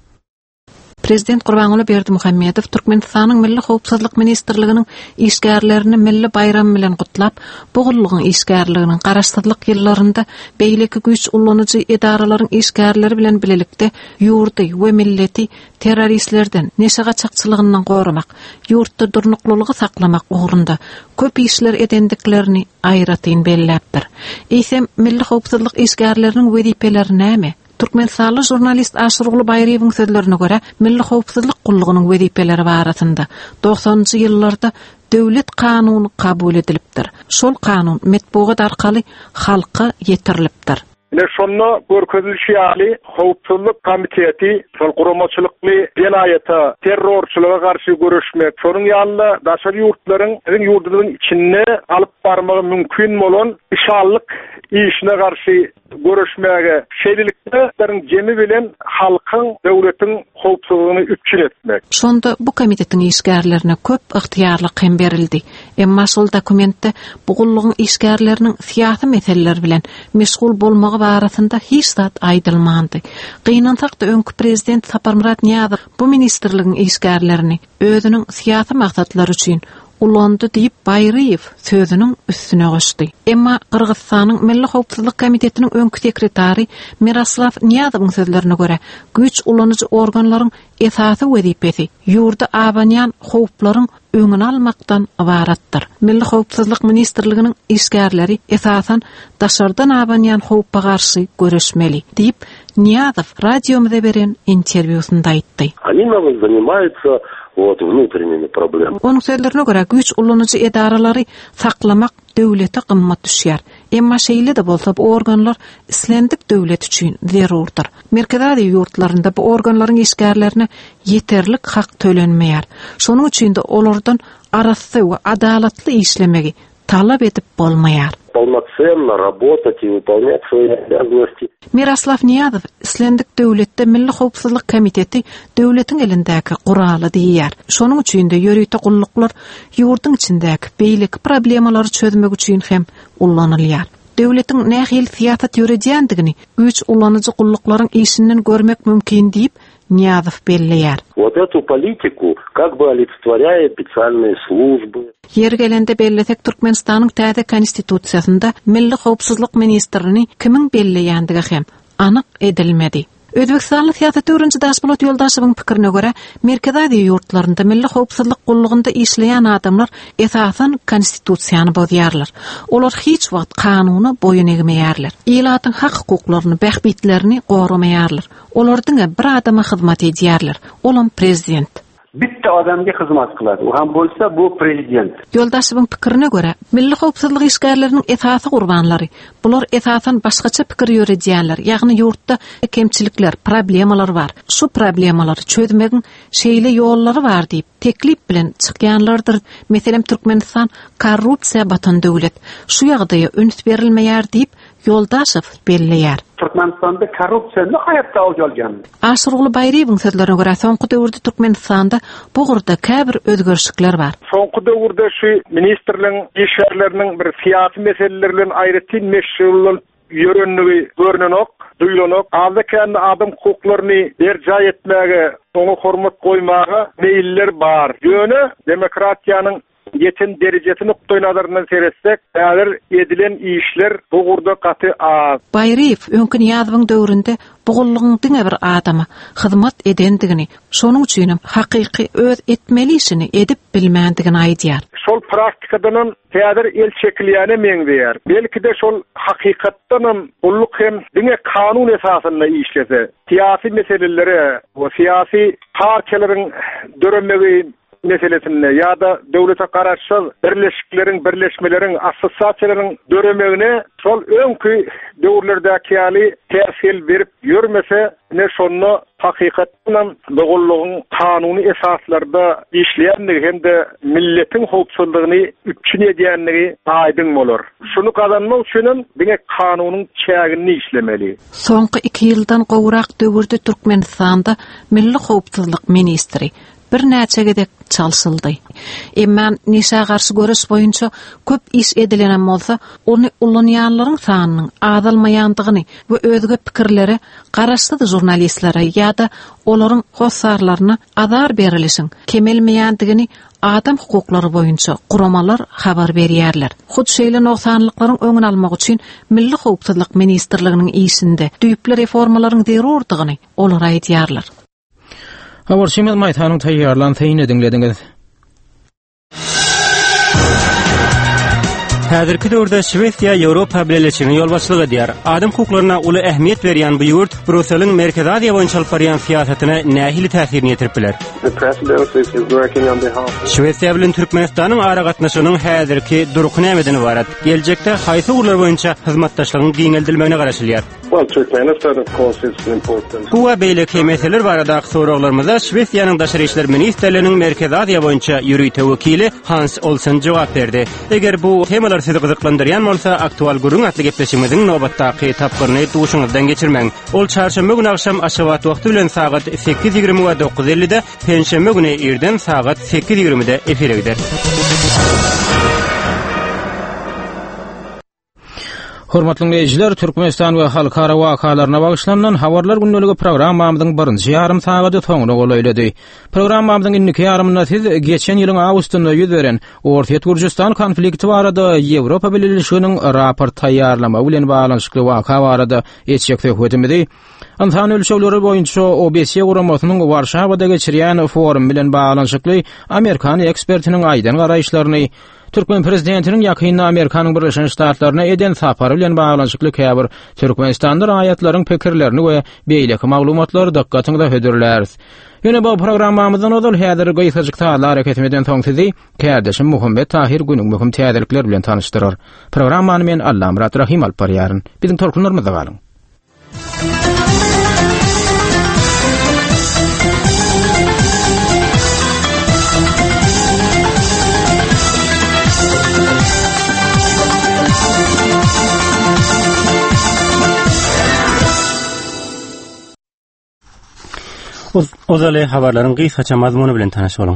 Prezident Gurbanuly Berdimuhammedow Türkmenistanyň Milli Howpsuzlyk Ministrliginiň işgärlerini milli bayram bilen gutlap, bugullygyň işgärliginiň garaşdyrlyk ýyllarynda beýleki güýç ullanıjy edaralaryň işgärleri bilen bilelikde ýurdy we milleti terroristlerden, neşe gaçakçylygynyň gorumak, ýurtda durnuklulygy saklamak ugrunda köp işler edendiklerini aýratyn belläpdir. Eýsem Milli Howpsuzlyk işgärleriniň wezipeleri näme? Türkmenistanly jurnalist Aşyrgul Bayrewiň sözlerine göre Milli Howpsuzlyk gullygynyň wezipeleri barasynda doksanjy ýyllarda döwlet kanuny kabul edilipdir. Şol kanun metbuat arkaly halka ýetirilipdir. Ine şonu görkezilşi ýaly Howpsuzlyk komiteti şol guramaçylykly vilayata terrorçylyga garşy görüşmek, şonuň ýanynda daşary ýurtlaryň, ýa-ni ýurdunyň içinde alyp barmagy mümkin bolan işallyk işine garşy görüşmäge şeýleliklerin jemi bilen halkyň, döwletiň howpsuzlygyny üçin etmek. Şonda bu komitetin işgärlerine köp ygtyýarlyk hem berildi. Emma şol dokumentde bu gullygyň işgärleriniň siýasy meseleler bilen meşgul bolmagy barasynda hiç zat aýdylmandy. Gynantakda öňkü prezident Saparmurat Niýazow bu ministrligiň işgärlerini özüniň siýasy maksatlary üçin ulandy diýip Bayraýew sözüniň üstüne goşdy. Emma Kırgyzstanyň Milli Howpsuzlyk Komitetiniň öňkü sekretary Miroslav Niýazowyň sözlerine görä, güýç ulanyjy organlaryň esasy wezipesi ýurda abanýan howplaryň öňüni almakdan ibaratdyr. Milli Howpsuzlyk Ministrliginiň işgärleri esasan daşardan abanyan howpa garşy göreşmeli diýip Niýazow radiomyza beren interwýusynda aýtdy. Они нам занимаются вот внутренними проблемами. Onun sözlerine göre güç ulanyjy edaralary saklamak döwlete gymmat düşýär. Emma şeýle de bolsa bu organlar islendik döwlet üçin zerurdyr. Merkezädi ýurtlarynda bu organlaryň işgärlerine ýeterlik hak tölenmeýär. Şonuň üçin de olardan arasy we adalatly işlemegi talap edip bolmaýar. Полноценно работать и выполнять свои обязанности. Miroslav Niýazow islendik döwletde Milli Howpsuzlyk Komiteti döwletiň elindäki guraly diýär. Şonuň üçin de ýörükde gulluklar ýurduň içindäki beýlik problemalary çözmek üçin hem ullanylýar. Döwletiň nähil siýasat ýöredýändigini güç ulanyjy gulluklaryň işinden görmek mümkin diýip Niýazow belleýär. Вот эту политику как бы олицетворяет специальные службы. Yer gelende bellesek Türkmenistanyň täze konstitusiýasynda Milli Howpsuzlyk Ministrini kimiň belleýändigi hem anyk edilmedi. Özbekistanly siýasat öwrençi Daşbolat Ýoldaşowyň pikirine görä, merkezädi ýurtlarynda milli howpsuzlyk gullugynda işleýän adamlar esasan konstitusiýany bozýarlar. Olar hiç wagt kanuny boyun egmeýärler. Ýylatyň hak hukuklaryny, bähbitlerini goramaýarlar. Olardyň bir adama hyzmat edýärler. Olam prezident. Bitti adamga hyzmat kıladi. O ham bolsa bu prezident. Ýoldaşowyň pikirine görä, milli howpsuzlyk işgärleriniň esasy gurbanlary, bular esasan başgaça pikir ýöredýänler. Ýagny ýurtda kemçilikler, problemalar bar. Şu problemalary çözmegiň şeýle ýollary bar diýip teklip bilen çykýanlardyr. Meselem Türkmenistan korrupsiýa batan döwlet. Şu ýagdaýa üns berilmeýär diýip Ýoldaşow belleýär. Türkmenistanda korrupsiýa nähaýatda alýan. Aşyrgly Bayryýewiň sözlerine görä, soňky döwürde Türkmenistanda bu gurda käbir özgörüşikler bar. Soňky döwürde şu ministrliň işgärleriniň bir siýasy meseleleri bilen aýratyn meşgul ýörenligi görnenok, duýlanok, azda adam hukuklaryny berjaý etmäge, onu hormat goýmaga meýiller bar. Ýöne demokratiýanyň yeten derejesini nuktoy nazarından seyretsek, häzir edilen işler bu gurda gaty az. Bayryýew öňkü Niýazowyň döwründe bu gullugyň diňe bir adama hyzmat edendigini, şonuň üçin hakyky öz etmeli işini edip bilmändigini aýdýar. Şol praktikadan häzir el çekilýäne meňdeýär. Belki de şol hakykatdan gulluk hem diňe kanun esasyna işlese, siýasy meseleleri we siýasy partiýalaryň döremegi meselesinde ya da döwlete garaşy birleşikleriň, birleşmeleriň, assosiasiýalaryň döremegine şol öňkü döwürlerdäki ýaly täsir berip ýörmese, ne şonu hakykatdan dogullugyň kanuny esaslarda işleýändigi hem-de milletiň howpsuzlygyny üçin edýändigi aýdyn bolar. Şunu kazanmak üçin diňe kanunyň çägini işlemeli. Soňky iki ýyldan gowrak döwürde Türkmenistanda milli howpsuzlyk ministri bir näçe gedek çalşyldy. Emma nişa garşy görüş boýunça köp iş edilen bolsa, onu ullanýanlaryň sanynyň azalmaýandygyny we özge pikirleri garaşdy jurnalistlere ýa-da olaryň hossarlaryna azar berilişiň kemelmeýändigini adam hukuklary boýunça guramalar habar berýärler. Hut şeýle noksanlyklaryň öňüni almak üçin Milli Howpsuzlyk Ministrliginiň işinde düýpli reformalaryň zerurdygyny olar aýdýarlar. Habar Şeýmez Maýtanyň taýýarlan täýin edinlediňiz. Häzirki döwürde Şwesiýa Ýewropa birleşigini ýolbaşçylyk edýär. Adam hukuklaryna uly ähmiýet berýän bu ýurt Brüsseliň Merkezi Aziýa boýunça alyp barýan siýasatyna nähili täsirini ýetirip biler. Şwesiýa bilen Türkmenistanyň ara gatnaşygynyň häzirki duruky nämeden ibarat? Geljekde haýsy urlar boýunça hyzmatdaşlygyň giňeldilmegine garaşylýar. Well, Turkmenistan of course is important. Bu we beýleki meseleler barada soraglарymyza Şwesiýanyň daşary işler ministrliginiň Merkezi Aziýa boýunça ýürüýte wekili Hans Olsen jogap berdi. Eger bu temalar sizi gyzyklandyrýan bolsa, aktual gurun atly gepleşigimiziň nobatdaky tapgyryny duşuňyzdan geçirmeň. Ol çarşamba güni akşam Aşgabat wagty bilen sagat sekiz ýigirme we dokuz ellide, penşembe güni erden sagat sekiz ýigirmede efire gider. Hormatly dinleyijiler, Türkmenistan we halkara wakalaryna bagyşlanan Habarlar günneligi programmamyzyň birinji ýarym sagady soňuna golaýlady. Programmamyzyň indiki ýarymyna siz geçen ýylyň awgustynda ýüz beren Orta Türkistan konflikti barada Ýewropa Birleşiginiň raport taýýarlama bilen baglanyşykly waka barada etjek söhbetimizi Antan ölçüleri boýunça O B S guramasynyň Warşawada geçirýän forum bilen baglanyşykly Amerikan ekspertiniň aýdan garaýşlaryny Türkmen prezidentinin yakynna Amerikanyň Birleşen Ştatlaryna eden sapary bilen baglanyşykly käbir Türkmenistanda raýatlaryň pikirlerini we beýleki maglumatlary dikkatyňizde hödürler. Ýöne bu programmamyzdan ozal häzir goýsaçyk taýlar hareket etmeden soň sizi käderşim Muhammed Tahir günüň möhüm täzelikler bilen tanıştyrar. Programmany men Allah Murat Rahim alyp barýaryn. Biziň tolkunlarymyzda galyň. Ozaly habarlaryň gysgaça mazmuny bilen tanaş boluň.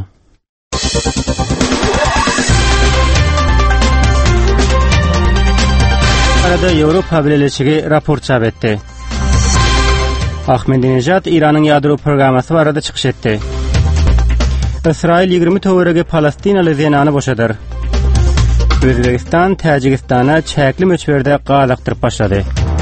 Arada Ýewropa Birleşigi raport çap etdi. Ahmedinejad Iranyň ýadro programmasy barada çykyş etdi. Israil ýygrimi töwerege Palestinaly zenany boşadyr. Özbekistan Täjikistana çäkli möçberde galakdyryp başlady.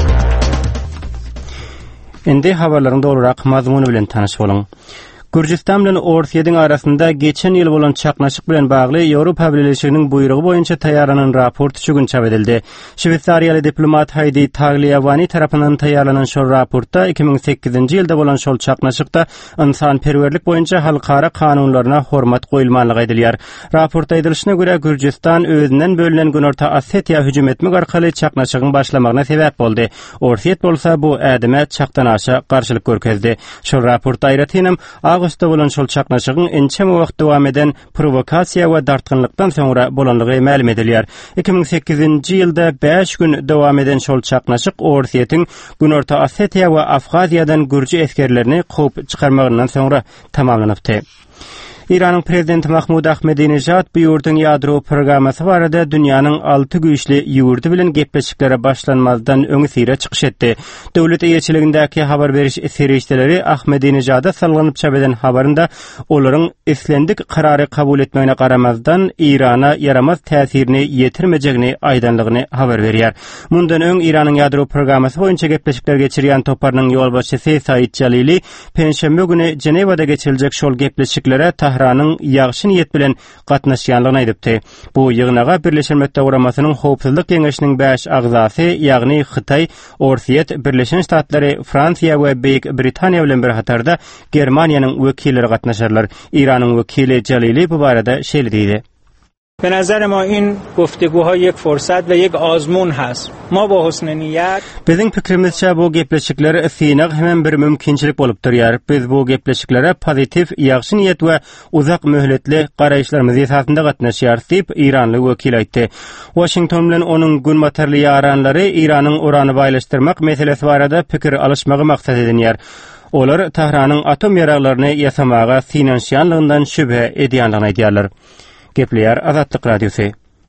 Endi habarlaryň dolurak mazmuny bilen tanaş boluň. Gürjistan bilen Orsiýadyň arasynda geçen ýyl bolan çaknaşyk bilen bagly Ýewropa Birleşiginiň buýrugy boýunça taýýarlanan raport şu gün çap edildi. Şwitsariýaly diplomat Heidi Tagliavani tarapyndan taýýarlanan şol raportda iki bin sekizinji ýylda bolan şol çaknaşykda insan perwerlik boýunça halkara kanunlaryna hormat goýulmanlygy aýdylýar. Raportda aýdylyşyna görä Gürjistan özünden bölünen Günorta Osetiýa hüjüm etmek arkaly çaknaşygyň başlamagyna sebäp boldy. Orsiýet bolsa bu ädime çakdan aşa garşylyk görkezdi. Şol raportda aýratynam Ağustosda bolan şol çaknaşygyň ençem wagt dowam eden provokasiýa we dartgynlykdan soňra bolanlygy ma'lum edilýär. iki bin sekizinji ýylda beş gün dowam eden şol çaknaşyk Orsiýetiň Günorta Osetiýa we Afgaziýadan gürji eskerlerini gowy çykarmagyndan soňra tamamlanypdy. İranın prezidenti Mahmud Ahmedinejad bu ýurduň ýadro programmasy barada dünýäniň alty güýçli ýurdu bilen gepleşiklere başlanmazdan öňe sire çykyş etdi. Döwlet eýetçiligindäki habar beriş serişdeleri Ahmedinejada salgynyp çap eden habarynda olaryň eslendik karary kabul etmegine garamazdan İrana yaramaz täsirini ýetirmejegini aýdanlygyny habar berýär. Mundan öň İranyň ýadro programmasy boýunça gepleşikler geçirýän toparnyň ýolbaşçysy Said Jalili penşembe güni Cenewada geçiriljek şol gepleşiklere Tahranyň ýagşy niýet bilen gatnaşýanlygyny aýdypdy. Bu ýygnaga Birleşen Milletler Guramasynyň Howpsuzlyk Keňeşiniň beş agzasy, ýagny Hytaý, Orsiýet, Birleşen Ştatlary, Fransiýa we Beýik Britaniýa bilen bir hatarda Germaniýanyň wekilleri gatnaşarlar. İranyň wekili Jalili bu barada şeýle diýdi. به نظر ما این گفتگوها یک فرصت و یک آزمون هست. ما با حسن نیت Bizim pikrimizçe bu gepleşikler synyk hemen bir mümkinçilik bolup durýar. Biz bu gepleşiklere pozitif, ýagşy niýet we uzak möhletli garaýşlarymyz esasynda gatnaşýar diýip İranly wekil aýtdy. Washington bilen onuň gün materli ýaranlary İranyň urany baýlaşdyrmak meselesi barada pikir alışmagy maksat edinýär. Olar Tahranyň atom ýaraglaryny ýasamaga finansiýanlygyndan şübhe edýänligini aýdýarlar. Gepleýär Azatlyk Radiosy.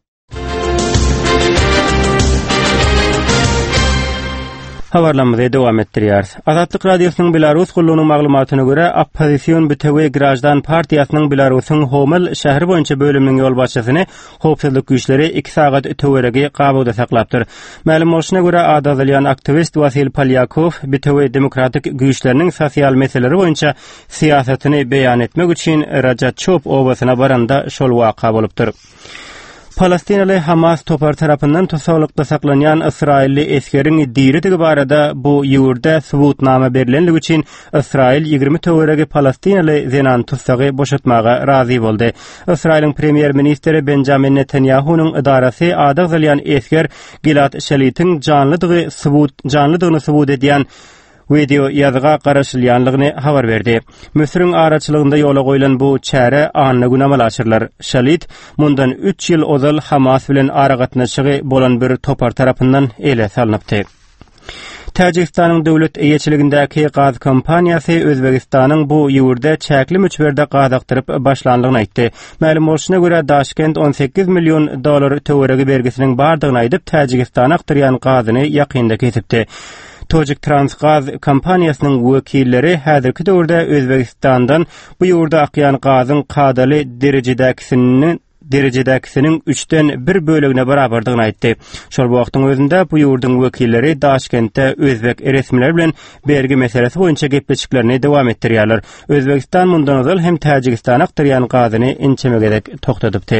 Habarlamyzy dowam etdirýär. Azatlyk Radiosynyň Belarus gullugynyň maglumatyna görä, Opposition Bütewe Grajdan partiýasynyň Belarusyň Homel şähri boýunça bölüminiň ýolbaşçysyny howpsuzlyk güýçleri iki sagat töweregi gabagda saklapdyr. Ma'lum bolşuna görä adazalyan aktivist Vasil Polyakov Bütewe demokratik güýçleriniň sosial meseleleri boýunça siýasatyny beýan etmek üçin Rajatçop obasyna baranda şol waka bolupdyr. Palestinaly Hamas topar tarapyndan tosawlykda saklanýan İsrailli eskeriň diýretigi barada bu ýurda subutnama berilenligi üçin İsrail ýygrimi töweregi Palestinaly zenan tutsagy boşatmaga razy boldy. İsrailiň premier ministri Benjamin Netanyahu'nyň idarasy adagzalyan esker Gilad Şalitiň canlydygy subut canlydygyny subut edýän video ýazga garaşylýanlygyny habar berdi. Müsriň araçylygynda ýola goýulan bu çäre anyny günamalaşyrlar. Şalit mundan üç ýyl ozal Hamas bilen ara gatnaşygy bolan bir topar tarapyndan ele salynapdy. Täjikistanyň döwlet eýetçiligindäki gaz kompaniýasy Özbegistanyň bu ýurda çäkli müçberde gaz aktyryp başlandygyny aýtdy. Ma'lum bolşuna görä Daşkent on sekiz million dollar töweregi bergisiniň bardygyny aýdyp Täjikistana aktyrýan gazyny ýakynda kesipdi. Tojik Transgaz kompaniýasynyň wekilleri häzirki döwürde Özbegistandan bu ýurda akýan gazyň kadaly derejedäkisini derejedäkisiniň üçden bir bölegine barabardygyny aýtdy. Şol wagtyň özünde bu ýurdun wekilleri Daşkentde özbek resmiler bilen bergi meselesi boýunça gepleşiklerini dowam etdirýärler. Özbegistan mundan öňe hem Täjikistana aktyrýan gazyny inçemegedek toktadypdy.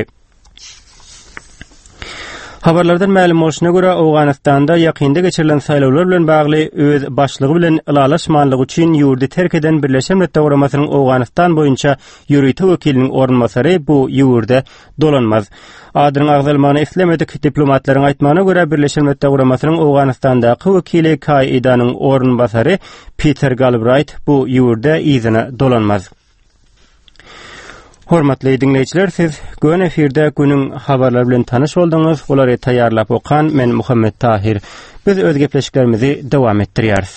Habarlardan ma'lum bolşuna görä Awganystanda ýakynda geçirilen saýlawlar bilen bagly öz başlygy bilen ılalaşmanlygy üçin ýurdy terk eden Birleşen Milletler Guramasanyň Awganystan boýunça ýürüýte wekiliniň ornmasary bu ýurda dolanmaz. Adynyň agzalmagyny islemedik diplomatlaryň aýtmagyna görä Birleşen Milletler Guramasanyň Awganystandaky wekili Kaidanyň ornbasary Peter Galbraith bu ýurda ýzyna dolanmaz. Hormatly dinleýijiler, siz gün efirde günüň habarlary bilen tanyş boldyňyz. Olary taýýarlap okan men Muhammed Tahir. Biz öz gepleşiklerimizi dowam etdirýäris.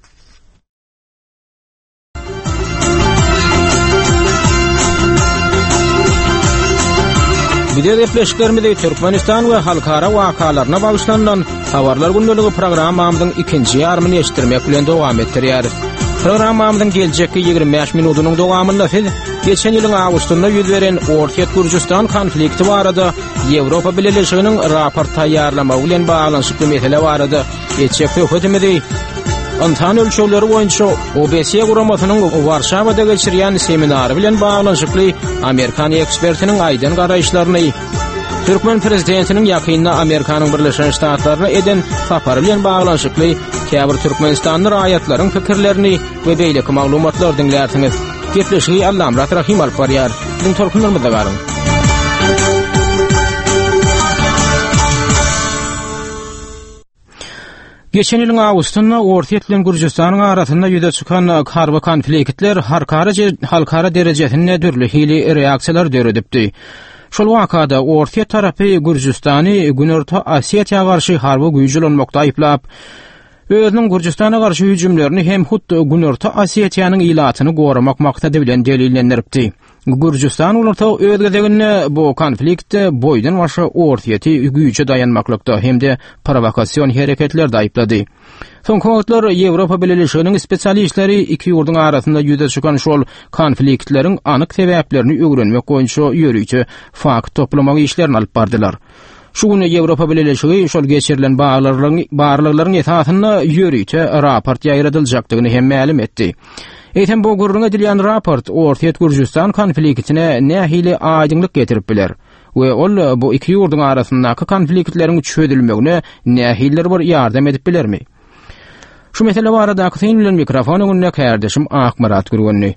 Video gepleşiklerimizi Türkmenistan we halkara wakalaryna baglanýan habarlar gündəligi programmamyzyň ikinji ýarmyny eşitdirmek bilen dowam etdirýäris. Programmamyzyň geljeki ýygrimi beş minutynyň dowamynda siz geçen ýylyň awgustynda ýüz beren Orta Gürjistan konflikti barada Ýewropa Birleşiginiň raport taýýarlamagy bilen baglanşykly mesele barada etjek hökümeti Antan ölçüleri boýunça O B S Guramasynyň Warşawada geçirýän seminary bilen baglanşykly Amerikan ekspertiniň aýdan garaýşlaryny Türkmen prezidentiniň ýakynda Amerikanyň Birleşen Ştatlaryna eden sapary bilen baglanşykly käbir Türkmenistanyň raýatlaryň pikirlerini we beýleki maglumatlar dinlärsiňiz. Gepleşigi Allamrat Rahim alyp barýar. Bizim torkunlarymyzda garyn. Geçen ýylyň awgustynda Orta bilen Gürjistanyň arasynda ýüze çykan harby konfliktler halkara halkara derejesinde türli hili reaksiýalar döredipdi. Şol wakada Orta tarapy Gürjistany Günorta Asiýaga garşy harby güýjülenmekde aýplap, özüniň Gürjistana garşy hüjümlerini hem hut Günorta Asiýanyň ilatyny goramak maksady bilen delillendiripdi. Gürjistan ulata öz gezeginde bu konfliktde boýdan başa Ortaýety güýçe dayanmaklykda hemde provokasiýon hereketler daýyplady. Soňky wagtlar Ýewropa Birleşiginiň spesialistleri iki ýurdun arasynda ýüze çykan şol konfliktleriň anyk sebäplerini öwrenmek boýunça ýörüýçe fakt toplamagy işlerini alyp bardylar. Şu güni Ýewropa Birleşigi şol geçirilen baglanlaryň barlyklaryň esasynda ýörüýçe raport ýaýradyljakdygyny hem ma'lum etdi. Eýtem bu gurrun edilýän raport Orta Gürjistan konfliktine nähili aýdyňlyk getirip biler we ol bu iki ýurdun arasyndaky konfliktleriň çözülmegine nähiller bir ýardam edip bilermi? Şu mesele barada akyň mikrofonyň önüne kärdeşim Akmarat Gürgünni.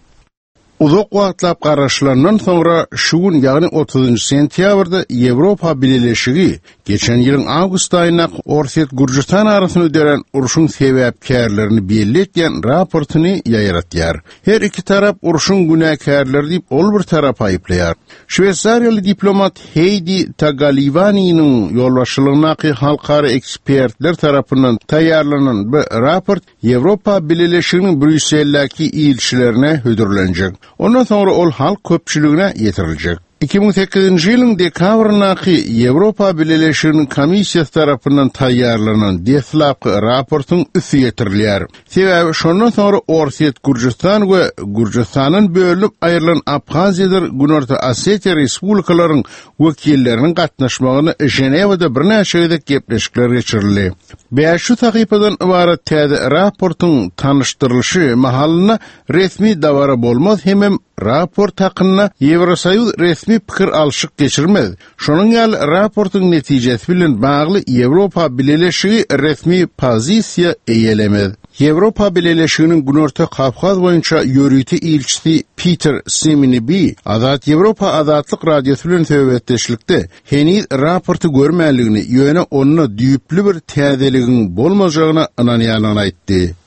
Uzak wagtlap garaşlarından sonra şugun ýagny otuzunçy sentýabrda Ýewropa Birleşigi geçen ýylyň awgust aýyna Orta Gürjistan arasyny öderen uruşyň sebäpkärlerini belli etýän raportuny ýaýratýar. Her iki tarap uruşyň günäkärleri diýip ol bir tarap aýyplaýar. Şwetsariýaly diplomat Heidi Tagalivanyň ýolbaşçylygyna halkara ekspertler tarapyndan taýýarlanan bu raport Ýewropa Birleşiginiň Brüsseldäki ilçilerine hödürlenjek. Ondan sonra ol halk köpçülüğüne yetirilecek. iki bin sekizinci ýylyň dekabryndaky Ýewropa Birleşiginiň komissiýasy tarapyndan taýýarlanan deslapky raportyň üstü ýetirilýär. Sebäbi şondan sonra Orta Gürjistan we Gürjistanyň bölünip aýrylan Abhaziýa, Günorta Asiýa respublikalarynyň wekilleriniň gatnaşmagyny Jenewada bir näçe ýyl gepleşikler geçirildi. beş yüz sahypadan ibarat täze raportyň tanışdyrylyşy mahalyna resmi dawara bolmaz hemem raport hakkında Ýewrosoýuz resmi pikir alşyk geçirmez. Şonuň ýaly raportyň netijesi bilen bagly Ýewropa Birleşigi resmi pozisiýa eýelemez. Ýewropa Birleşiginiň Günorta Kafkaz boýunça ýörüýte ilçisi Peter Seminibi Azat Ýewropa Azatlyk radiosu bilen söhbetdeşlikde heniz raporty görmänligini ýöne onyna düýüplü bir täzeligiň bolmajagyna inanýanyny aýtdy.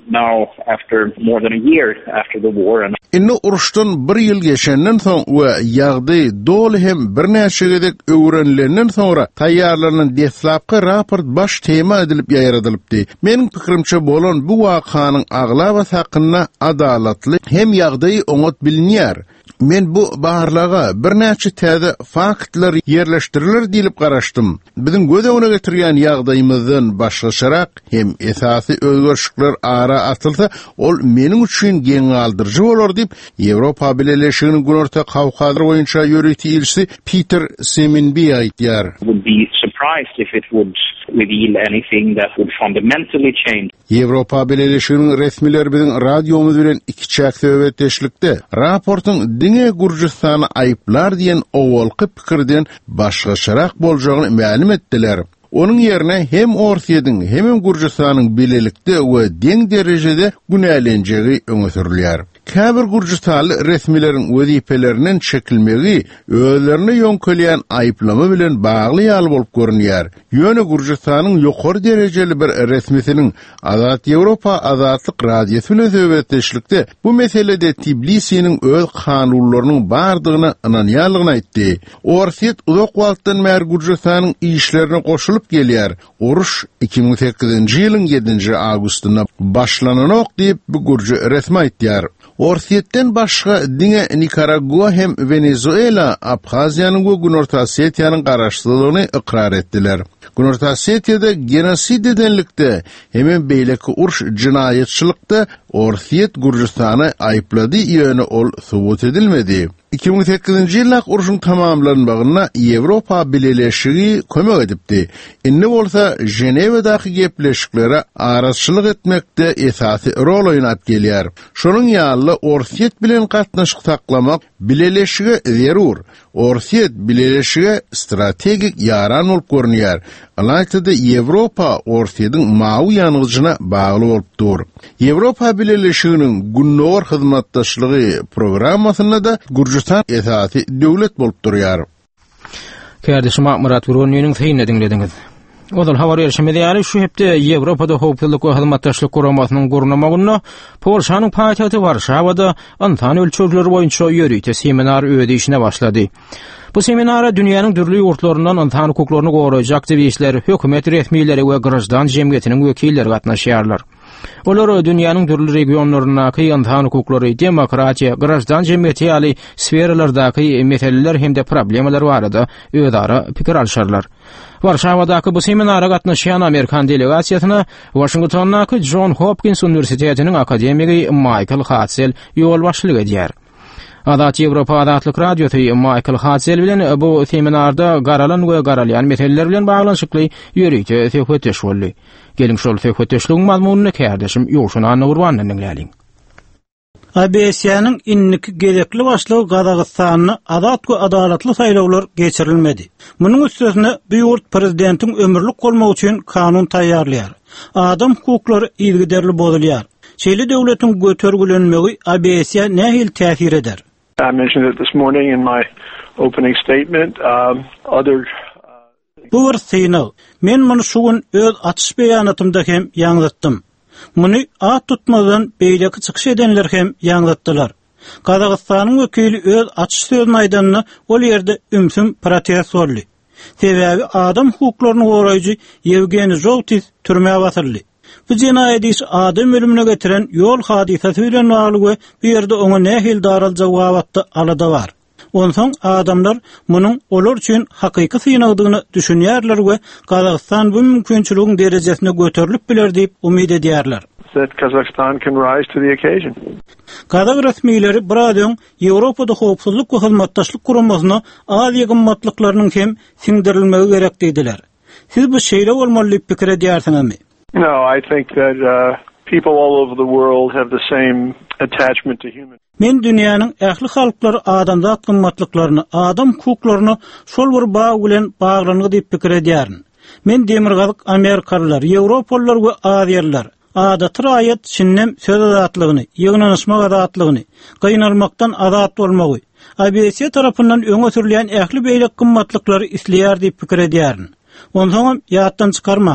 Now, after more than a year after the war, and Inni uruşdan bir yıl geçenden soň we ýagdy dol hem bir näçe gedek öwrenlenden soňra taýýarlanan deslapky raport baş tema edilip ýaýradylypdy. Meniň pikirimçe bolan bu wakanyň aglaba hakyna adalatly hem ýagdaý oňat bilinýär. Men bu baharlaga bir näçe täze faktlar yerleşdirilir diýip garaşdym. Biziň göz öňüne getirýän ýagdaýymyzdan başgaçarak hem esasy özgörüşler ara atylsa, ol meniň üçin geň aldyrjy bolar diýip Ýewropa Birleşiginiň Günorta Kawkaz boýunça ýöregti ilçisi Peter Seminby aýtýar. would be surprised if it would reveal anything that would fundamentally change. Ýewropa Birleşiginiň resmileri biziň radiomuz bilen iki çäk söhbetleşlikde raportyň diňe Gürjistany aýplar diýen owalky pikirden başgaçarak boljagyny ma'lum etdiler. Onun yerine hem Orsiýadyň hem Gürjistanyň bilelikde we deň derejede günälenjegi öňe sürilýär. Käbir Gürjistanly resmilerin wezipelerinden çekilmegi özlerini ýöňkelýän aýplama bilen bagly ýaly bolup görünýär. Ýöne Gürjistanyň ýokary derejeli bir resmisiniň Azat Ýewropa Azatlyk radiosy bilen söhbetleşlikde bu meselede Tbilisiň öz kanunlarynyň bardygyna ynanýarlygyny aýtdy. Orsiýet uzak wagtdan bäri Gürjistanyň işlerine goşulyp gelýär. Uruş iki ming sekizinji ýylyň ýedinji awgustynda başlananok diýip bu gürji resmi aýtýar. Orsiýetden başga diňe Nikaragua hem Venezuela, Abhaziýanyň we Günorta Osetiýanyň garaşdyrlygyny ikrar etdiler. Günorta Osetiýada genosid edenlikde hem beýleki uruş jinaýatçylykda Orsiýet Gürjistany aýplady ýöne ol subut edilmedi. iki ming sekizinji ýylyk uruşyň tamamlanmagyna Ýewropa Birleşigi kömek edipdi. Indi bolsa Jenewadaky gepleşiklere araççylyk etmekde esasy rol oýnap gelýär. Şonuň ýaly Orsiýet bilen gatnaşyk saklamak Birleşige zerur. Orsiýet Birleşige strategik ýaran bolup görünýär. Alaytyda Ýewropa Orsiýetyň mawy ýanygyjyna bagly bolupdyr. Ýewropa Birleşiginiň günnäwr hyzmatdaşlygy programmasyna da Gürjistan esasy döwlet bolup durýar. Kardeşim Murat Guronynyň feýine dinlediňiz. Odal habar ýerşemedi şu hepde Ýewropada howpsuzlyk we hyzmatdaşlyk guramasynyň gurnamagyna Polşanyň paýtagty Warşawada Antan ölçüleri boýunça ýöregti seminar öýdüşine başlady. Bu seminara dünýäniň dürli ýurtlaryndan insan hukuklaryny goraýjak aktivistler, hökümet resmiýetleri we garaşdan jemgyýetiniň wekilleri gatnaşýarlar. Olar dünýäniň dürli regionlarynaky insan hukuklary, demokratiýa, garaşdan jemgyýeti ýaly sferalardaky meseleler hem de problemalar barada özara pikir alşarlar. Warşawadaky bu seminara gatnaşýan Amerikan delegasiýasyna Washingtondaky John Hopkins Universitetiniň akademigi Michael Hatzel ýol başlyk edýär. Azat Ýewropa Azatlyk radiosy Michael Hatzel bilen bu seminarda garalan we garalýan meseleler bilen baglanşykly ýöregti söhbetleş boldy. Gelin şol söhbetleşigiň mazmunyny kardeşim Ýoşun Anna Gurbanyň dinläliň. A B S-nyň inniki gerekli başlygy Gazagystanyny azat we adalatly saýlawlar geçirilmedi. Munyň üstüne bu ýurt prezidentiň ömürlük bolmak üçin kanun taýýarlaýar. Adam hukuklary ýygyderli bolýar. Şeýle döwletiň götergilenmegi A B S-ýa nähil täsir eder? I mentioned it this morning in my opening statement. Um, other Bu bir synaw. Men muny şu gün öz açyş beýanatymda hem ýaňlatdym. Muny at tutmadan beýleki çykyş edenler hem ýaňlatdylar. Gazagystanyň wekili öz açyş sözüni aýdanny ol ýerde ümsüm protest boldy. Sebäbi adam hukuklaryny goraýjy Yevgeniy Zhovtis türmäge batyrly. Bu jinaýat iş adam ölümüne getiren ýol hadisasy bilen bagly bu ýerde oňa nähil daral jogapdy alada bar. Onsoň adamlar munyň olar üçin hakyky synagdygyny düşünýärler we Gazagstan bu mümkinçiligiň derejesine göterilip biler diýip umyd edýärler. That Kazakhstan can rise to the occasion. Kazak resmiýetleri buradan Ýewropada howpsuzlyk we hyzmatdaşlyk guramasyna Aziýa gymmatlyklarynyň hem siňdirilmegi gerek diýdiler. Siz bu şeýle bolmaly diýip pikir edýärsiňizmi? No, I think that uh, people all over the world have the same attachment to human. Men dünýäniň ähli halklary adamzat gymmatlyklaryny, adam hukuklaryny şol bir baý bilen baglanygy diýip pikir edýärin. Men demirgazyk Amerikalılar, Ýewropalılar we Aziýalylar adat raýat şinnem söz azatlygyny, ýygnanyşmak azatlygyny, gynalmakdan azat bolmagy A B S tarapyndan öňe sürilýän ähli beýlek gymmatlyklary isleýär diýip pikir edýärin. Onsoň ýatdan çykarmaň.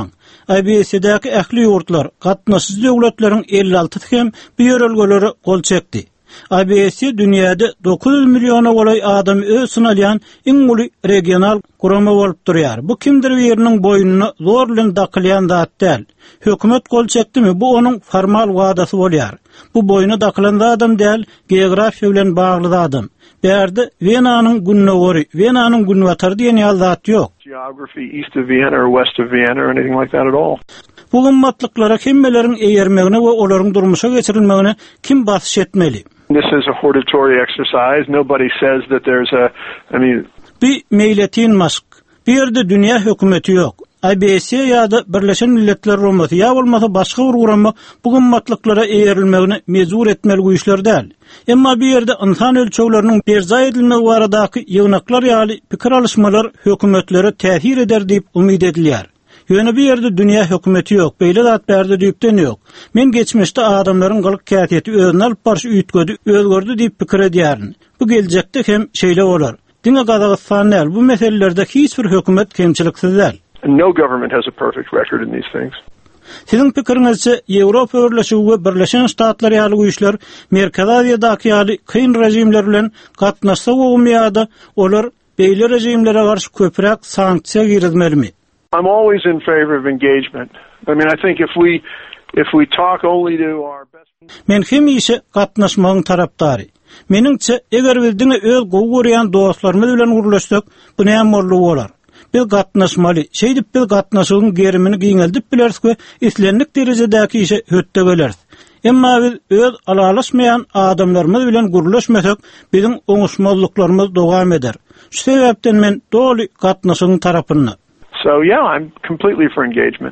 I B S'däki ähli ýurtlar gatnaşyz döwletleriň elli alty hem bu ýörelgeleri gol çekdi. I B S dünýäde dokuz yüz milliona golay adam öz synalýan iň uly regional gurama bolup durýar. Bu kimdir ýeriniň boýnuny zor bilen dakylýan zat däl. Hökümet gol çekdimi, bu onuň formal wadasy bolýar. Bu boýnu dakylan adam däl, geografiýa bilen bagly adam. Bärde Vienanyň günnäweri, Vienanyň günnäwatar diýen ýal zat ýok. Geography east of Vienna or west of Vienna or anything like that at all. Bu gymmatlyklara kimmeleriň eýermegine we olaryň durmuşa geçirilmegine kim basyş etmeli? This is a hortatory exercise. Nobody says that there's a, I mean... Bir meyletin mask. Bir yerde dünýä hökümeti ýok. I B S ýa-da Birleşen Milletler Romaty ýa bolmasa başga bir gurama bu gymmatlyklara eýerilmegine mezur etmeli güýçler däl. Emma bir yerde insan ölçegleriniň berza edilmegi baradaky ýygnaklar ýaly pikir alışmalar hökümetlere täsir eder diýip umyt edilýär. Ýöne bir yerde dünýä hökümeti ýok, beýle zat bärde diýipden ýok. Men geçmişde adamlaryň galyk käseti özüne alyp barşy üýtgödi, özgördi diýip pikir edýärin. Bu geljekde hem şeýle bolar. Diňe Gazagystan näl bu meselelerde hiç bir hökümet kemçiliksiz däl. No government has a perfect record in these things. Sizin pikiriňizçe Ýewropa Birleşigi we Birleşen Ştatlar ýaly güýçler Merkez Aziýadaky ýaly kyn rejimler bilen gatnaşsa bolmaýarda, olar beýle rejimlere garşy köpürek sanksiýa girizmelimi? I'm always in favor of engagement. I mean, I think if we if we talk only to our best... Men hemişe gatnaşmagyň tarapdary. Meniňçe eger biz diňe öz gowy görýän dostlarymyz bilen gurulşsak, bu näme bolýar bolar? Biz gatnaşmaly, şeýdip biz gatnaşygyň gerimini giňeldip bilersik we islenlik derejedäki işe hötte gelersiz. Emma biz öz alalaşmayan adamlarymyz bilen gurulşmasak, biziň oňuşmazlyklarymyz dowam eder. Şu sebäpden men doly gatnaşygyň tarapyny. So yeah, I'm completely for engagement.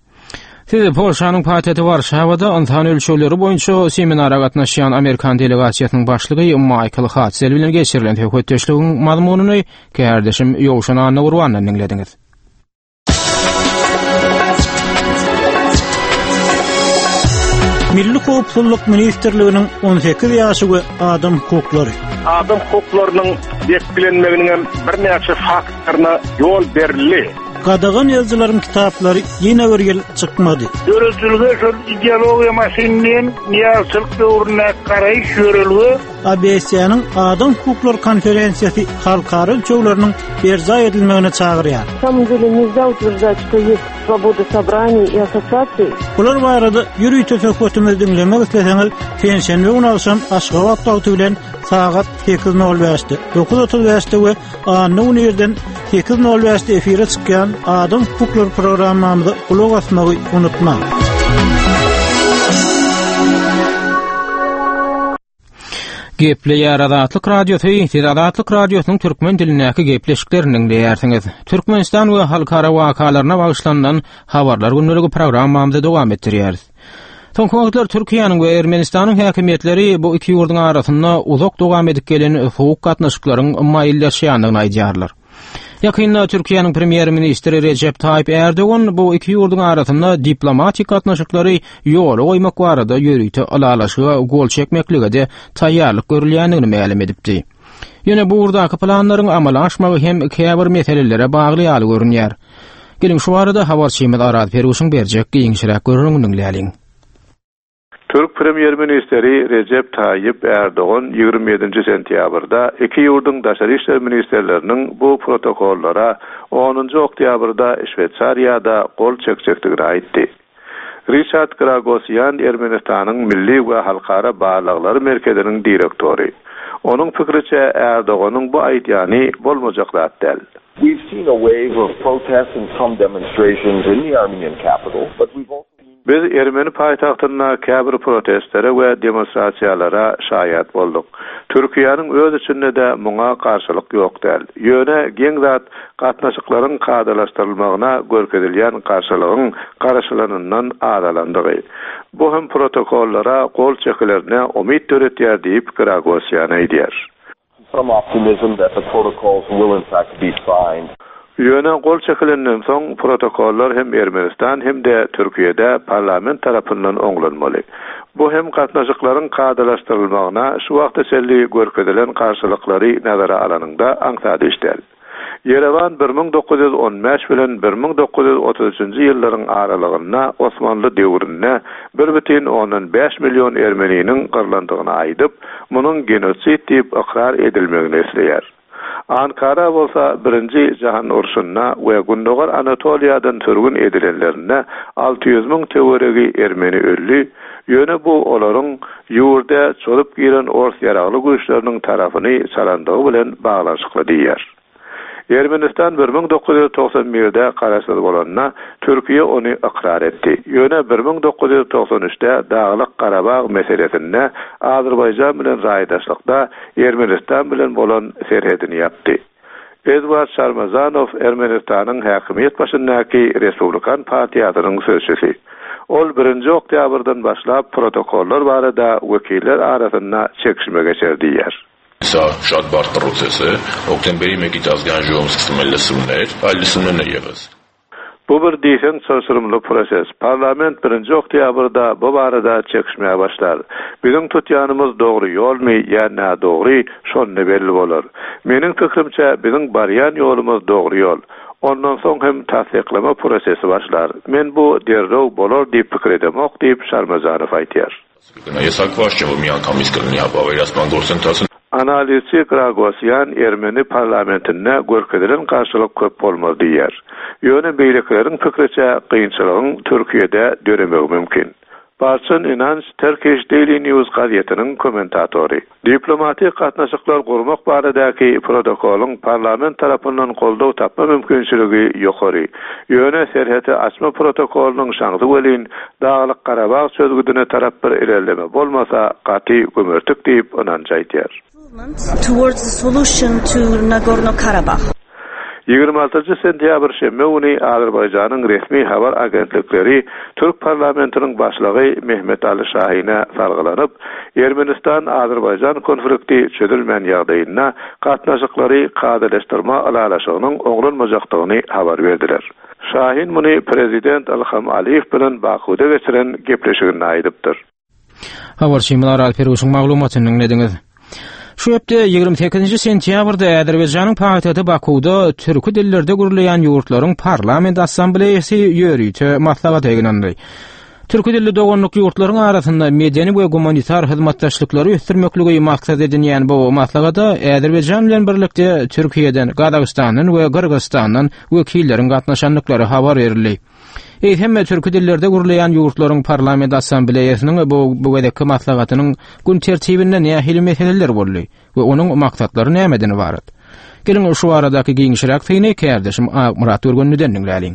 Size Polşanyň paýtagty Warşawada insan ölçegleri boýunça seminara gatnaşýan Amerikan delegasiýasynyň başlygy Michael Hatsel bilen geçirilen hökümetdeşligiň mazmunyny kärdeşim Ýowşan Anna Urwandan dinlediňiz. Milli Howpsuzlyk Ministrliginiň on sekiz ýaşy adam hukuklary. Adam hukuklarynyň beklenmeginiň bir näçe faktoryna ýol berildi. Gadagan yazılarım kitapları yine bir yıl çıkmadı. Görüntülüge şol ideologiya maşininin niyasılık döwrüne karayış yörülüge A B S'niň Adam Hukuklar Konferensiýasy halkara ölçegleriniň berza edilmegine çagyrýar. самом деле нельзя утверждать, что есть свобода собраний и ассоциаций. Bular barada ýürüýte söhbetimizi dinlemek isleseňiz, Penşenbe günü akşam Aşgabat wagty bilen saat sekiz nol beşde, dokuz otuz beşde we Anny ýerden sekiz nol beşde efire çykýan Adam Hukuklar programmamyzda ulak asmagy unutma. Gepli Ýaradatlyk radiosu, Ýaradatlyk radiosynyň türkmen dilinäki gepleşiklerini dinleýärsiňiz. Türkmenistan we halkara wakalaryna bagyşlanan habarlar günnäligi programmamyzda dowam etdirýäris. Soňky wagtlar Türkiýanyň we Ermenistanyň häkimetleri bu iki ýurduň arasynda uzak dowam edip gelen hukuk gatnaşyklaryň maýyllaşýandygyny aýdýarlar. Yakında Türkiýanyň premier ministri Recep Tayyip Erdoğan bu iki ýurduň arasynda diplomatik gatnaşyklary ýoly goýmak barada ýürüýte alalaşyga gol çekmeklige de taýýarlyk görülýändigini ma'lum edipdi. Ýöne bu urdaky planlaryň amala aşmagy hem käbir meselelere bagly ýaly görünýär. Gelin şu barada habarçymyz Arat Feruşyň berjek giňişirek görüňüň dinläliň. Türk Premier Ministeri Recep Tayyip Erdoğan ýygrimi ýedinji sentýabrda iki ýurduň daşary işler ministrleriniň bu protokollara onunji oktýabrda Şweýçariýada gol çekjekdigini aýtdy. Richard Gragosyan Ermenistanyň milli we halkara baglyklar merkeziniň direktori. Onuň pikiriçe Erdoğanyň bu aýtýany bolmajak zat däl. We've seen a wave of protests and some demonstrations in the Armenian capital, but we've also Biz Ermeni paýtagtyna käbir protestlere we demonstrasiýalara şaýat bolduk. Türkiýanyň öz içinde de muňa garşylyk ýok däl. Ýöne geň zat gatnaşyklaryň kadalaşdyrylmagyna görkezilýän garşylygyň garaşylanyndan adalandygy. Bu hem protokollara gol çekilerine umyt töretýär diýip Gragosyan aýdýar. Some optimism that the protocols will in fact be signed. Ýöne gol çekilenden soň protokollar hem Ermenistan hem de Türkiýede parlament tarapyndan oňlanmaly. Bu hem gatnaşyklaryň kadalaşdyrylmagyna şu wagtda selli görkezilen garşylyklary nazara alanyňda aňsady işdäl. Yerevan bir ming dokuz yüz on beş bilen bir ming dokuz yüz otuz üçinji ýyllaryň aralygyna Osmanly döwründe bir butun ondan beş milyon Ermeniniň gyrlandygyny aýdyp, munyň genosid diýip ikrar edilmegini esleýär. Ankara bolsa birinji jahan urşunna we Gündogar Anatoliýadan türgün edilenlerine altı yüz ming teweregi Ermeni öldü. Ýöne bu olaryň ýurda çolup giren ors ýaragly güýçläriniň tarapyny sarandygy bilen baglanşykly diýer. Ermenistan bir ming dokuz yüz toksan birde karaşdyr bolanna Türkiýe ony ikrar etdi. Ýöne bir ming dokuz yüz toksan üçte Dağlyk Qarabağ meselesinde Azerbaýjan bilen raýdaşlykda Ermenistan bilen bolan serhedini ýapdy. Edward Sharmazanov Ermenistanyň häkimiýet başyndaky Respublikan partiýasynyň sözçüsi. Ol birinji oktýabrdan başlap protokollar barada wekiller arasynda çekişme geçerdi diýer. Սա շատ բարդ process է, օկտեմբերի մեկից ազգային ժողովում սկսվում են լսումներ, այլ լսումներն ևս. Bu bir diýsen soruşurumly proses. Parlament birinji oktýabrda bu barada çekişmeye başlar. Bizim tutýanymyz dogry ýolmy ýa na dogry, şonu belli bolar. Meniň fikrimçe bizim barýan ýolumyz dogry ýol. Ondan soň hem tasdiklama prosesi başlar. Men bu derrew bolar diýip pikir edemok diýip Şarmazanow aýtýar. Ýesakwaşça bu miýankamiz kılny ýapawyrasman gorsuntasyn. Analizi Kragosyan Ermeni parlamentinde görkedilen karşılık köp bolmaz diýer. Ýöne beýlekleriň pikriçe kynçylygyň Türkiýede döremegi mümkin. Barçın İnanç Turkish Daily News gazetiniň kommentatory. Diplomatik gatnaşyklar gurmak baradaky protokoluň parlament tarapyndan goldaw tapma mümkinçiligi ýokary. Ýöne serheti açma protokolunyň şaňsy welin Dağlyk Qarabağ sözgüdüne tarap bir ilerleme bolmasa gaty gömertik diýip onanç aýtýar. Towards a solution to Nagorno-Karabakh. ýygrima altyncı sentýabr şemme güni Azerbaýjanyň resmi habar agentlikleri Türk parlamentiniň başlygy Mehmet Ali Şahyna sargylanyp, Ermenistan Azerbaýjan konflikti çözülmän ýagdaýyna gatnaşyklary kadyleşdirme alalaşygynyň oňlanmajakdygyny habar berdiler. Şahin muny prezident Ilham Aliýew bilen Bakuda geçiren gepleşiginde aýdypdyr. Habarçylar Alperusyň maglumatyny dinlediňiz. Şu hepde ýygrima sekizinji sentýabrda Azerbaýjanyň paýtagy Bakuda türkü dillerde gurulaýan ýurtlaryň parlament assambleýasy ýörüýte maslahat eýnandy. Türkü dilli dogonluk ýurtlaryň arasynda medeni we humanitar hyzmatdaşlyklary ösdürmekligi maksat edilýän bu maslahata Azerbaýjan bilen birlikde Türkiýeden, Gazagystanyň we Kyrgyzstanyň wekilleriň gatnaşanlyklary habar berildi. Ey hemme türkü dillerde gurulayan ýurtlaryň parlament assambleýasynyň bu bu wedeki maslahatynyň gün tertibinde nähili meseleler boldy we onuň maksatlary nämeden ibaret. Gelin şu aradaky giňişirek syny kärdeşim Murat Görgünlüden dinläliň.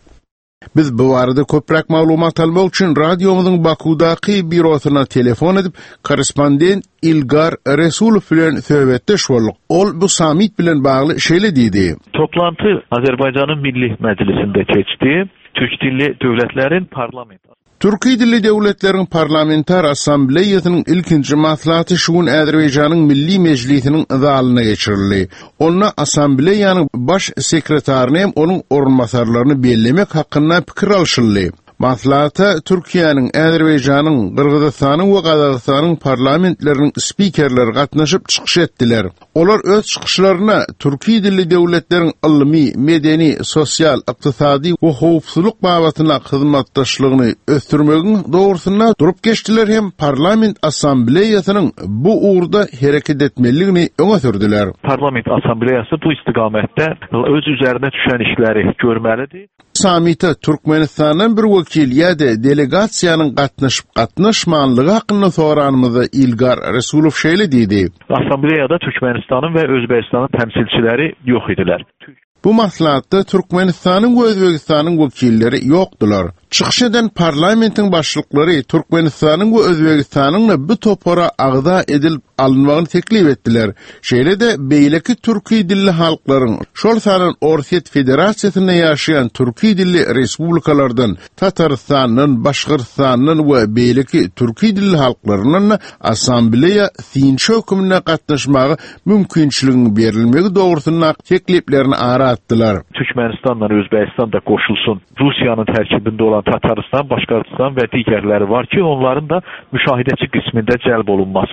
Biz bu arada köprek maglumat almak üçin radiomyzyň Bakudaky bürosyna telefon edip korrespondent İlgar Resulov bilen söhbetdeş boldyk. Ol bu samit bilen bagly şeýle diýdi. Toplantı Azerbaýjanyň Milli Meclisinde geçdi. Türk dilli dövletlerin parlament. Türkiýe dilli döwletleriň parlamentar assambleýasynyň ilkinji maslahaty şuň Azerbaýjanyň Milli Meclisiniň zalyna geçirildi. Onda assambleýanyň baş sekretarny hem onuň orunmasarlaryny bellemek hakynda pikir alşyldy. Maslahata Türkiýanyň, Azerbaýjanyň, Kyrgyzstanyň we Gazagystanyň parlamentleriniň spikerleri gatnaşyp çykyş etdiler. Olar öz çykyşlaryna Türkiýe dilli döwletleriň ilmi, medeni, sosial, ykdysady we howpsuzlyk babatyna hyzmatdaşlygyny ösdürmegiň dogrusyna durup geçdiler hem parlament assambleýasynyň bu uğurda hereket etmeligini öňe sürdüler. Parlament assambleýasy bu istigamette öz üzerine düşen işleri görmelidir. Samita Türkmenistan'dan bir vekil ya da delegasiyanın gatnaşıp gatnaşmanlygy hakynda soranymyzda İlgar Resulov şeýle diýdi. Assambleyada Türkmenistan'ın ve Özbekistan'ın temsilcileri yok idiler. Bu maslahatda Türkmenistan'ın ve Özbekistan'ın vekilleri yokdular. Çykyş eden parlamentin başlyklary Türkmenistan'ın ve Özbekistan'ın bu topara agda edilip alınmagyny teklip etdiler. Şeýle de beýleki türki dilli halklaryň şol sanyň Orsiýet Federasiýasyna ýaşaýan türki dilli respublikalardan Tatarstanyň, Başgyrstanyň we beýleki türki dilli halklarynyň assambleýa synçy hökümine gatnaşmagy mümkinçiligini berilmegi dogrusyna tekliplerini aratdylar. Türkmenistan ve Özbekistan da goşulsun. Rusiýanyň terkibinde olan Tataristan, Başgyrtstan ve diğerleri var ki onların da müşahideçi kısmında celb olunması.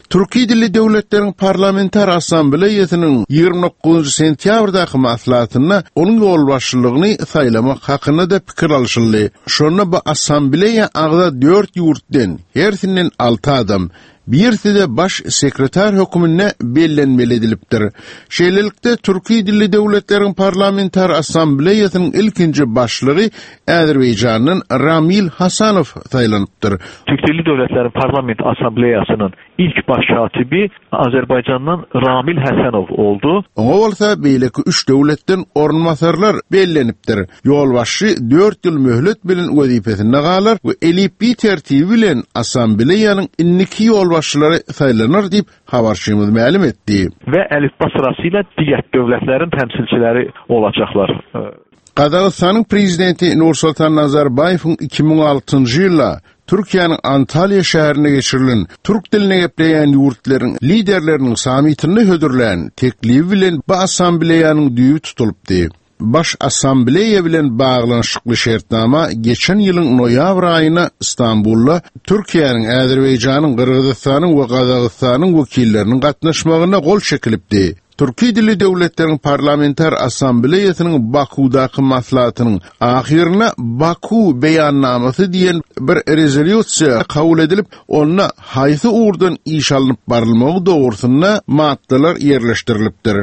Türkiýe dilli döwletleriň parlamentar assambleýasynyň ýygrimi dokuzynjy sentýabrdaky maslahatyna onuň ýol başçylygyny saýlamak hakyna da pikir alşyldy. Şonu bu assambleýa agda dört ýurtdan hersinden alty adam birisi de baş sekreter hökümine bellenmeli edilipdir. Şeýlelikde Türkiýe dilli döwletleriň parlamentar assambleýasynyň ilkinji başlygy Azerbaýjanyň Ramil Hasanow saýlanypdyr. Türkiýe dilli döwletleriň parlament assambleýasynyň ilk baş katibi Azerbaýjanyň Ramil Hasanow oldu. Oňa bolsa beýleki üç döwletden ornmasarlar bellenipdir. Ýol başçy dört ýyl möhlet bilen wezipesinde galar we elipi tertibi bilen assambleýanyň inniki ýol başçylary saýlanır diýip habarçymyz ma'lum etdi. Ve elifba sırasıyla diğer devletlerin temsilcileri olacaklar. Qazaqstanyň prezidenti Nursultan Nazarbayewiň iki ming altyncı ýylda Türkiýanyň Antalya şäherine geçirilen türk diline gepleýän ýurtlaryň liderleriniň samitini hödürlän teklibi bilen bu assambleýanyň düýbi tutulupdy. Baş assambleýa bilen baglanşykly şertnama geçen ýylyň noýabr aýyna İstanbulda Türkiýanyň, Azerbaýjanyň, Qırgyzstanyň we Qazaqstanyň wekilleriniň gatnaşmagyna gol çekilipdi. Türkiýe dilli döwletleriň parlamentar assambleýasynyň Bakudaky maslahatynyň ahyryna Baku beýannamasy diýen bir rezolýusiýa kabul edilip, onda haýsy urdan iş alınıp barylmagy dogrusyna maddalar ýerleşdirilipdir.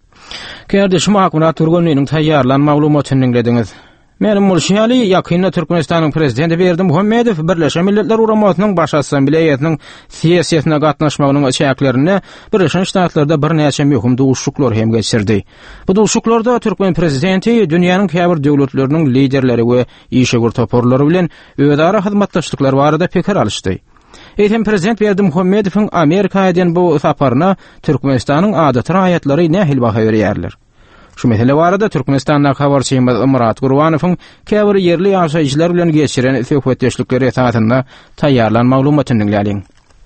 Kardeşim Akmurat Turgunlyň taýýarlan maglumatyny dinlediňiz. Menim Mulşýaly ýakynda Türkmenistanyň prezidenti Berdim Muhammedow Birleşen Milletler Uramasynyň baş assambleýasynyň siýasatyna gatnaşmagynyň çäklerini Birleşen Ştatlarda bir näçe möhüm duşuklar hem geçirdi. Bu duşuklarda Türkmen prezidenti dünýäniň käbir döwletleriniň liderleri we işegur toporlary bilen öýdara hyzmatdaşlyklar barada pikir alışdy. Eýtem prezident Berdim Muhammedowyň Amerikadan bu saparyna Türkmenistanyň adaty raýatlary nähil baha berýärler. Şu mesele barada Türkmenistandan habarçymyz Murat Gurbanowyň käbir ýerli ýaşaýjylar bilen geçiren söhbetdeşlikleri esasynda taýýarlan maglumatyny dinläliň.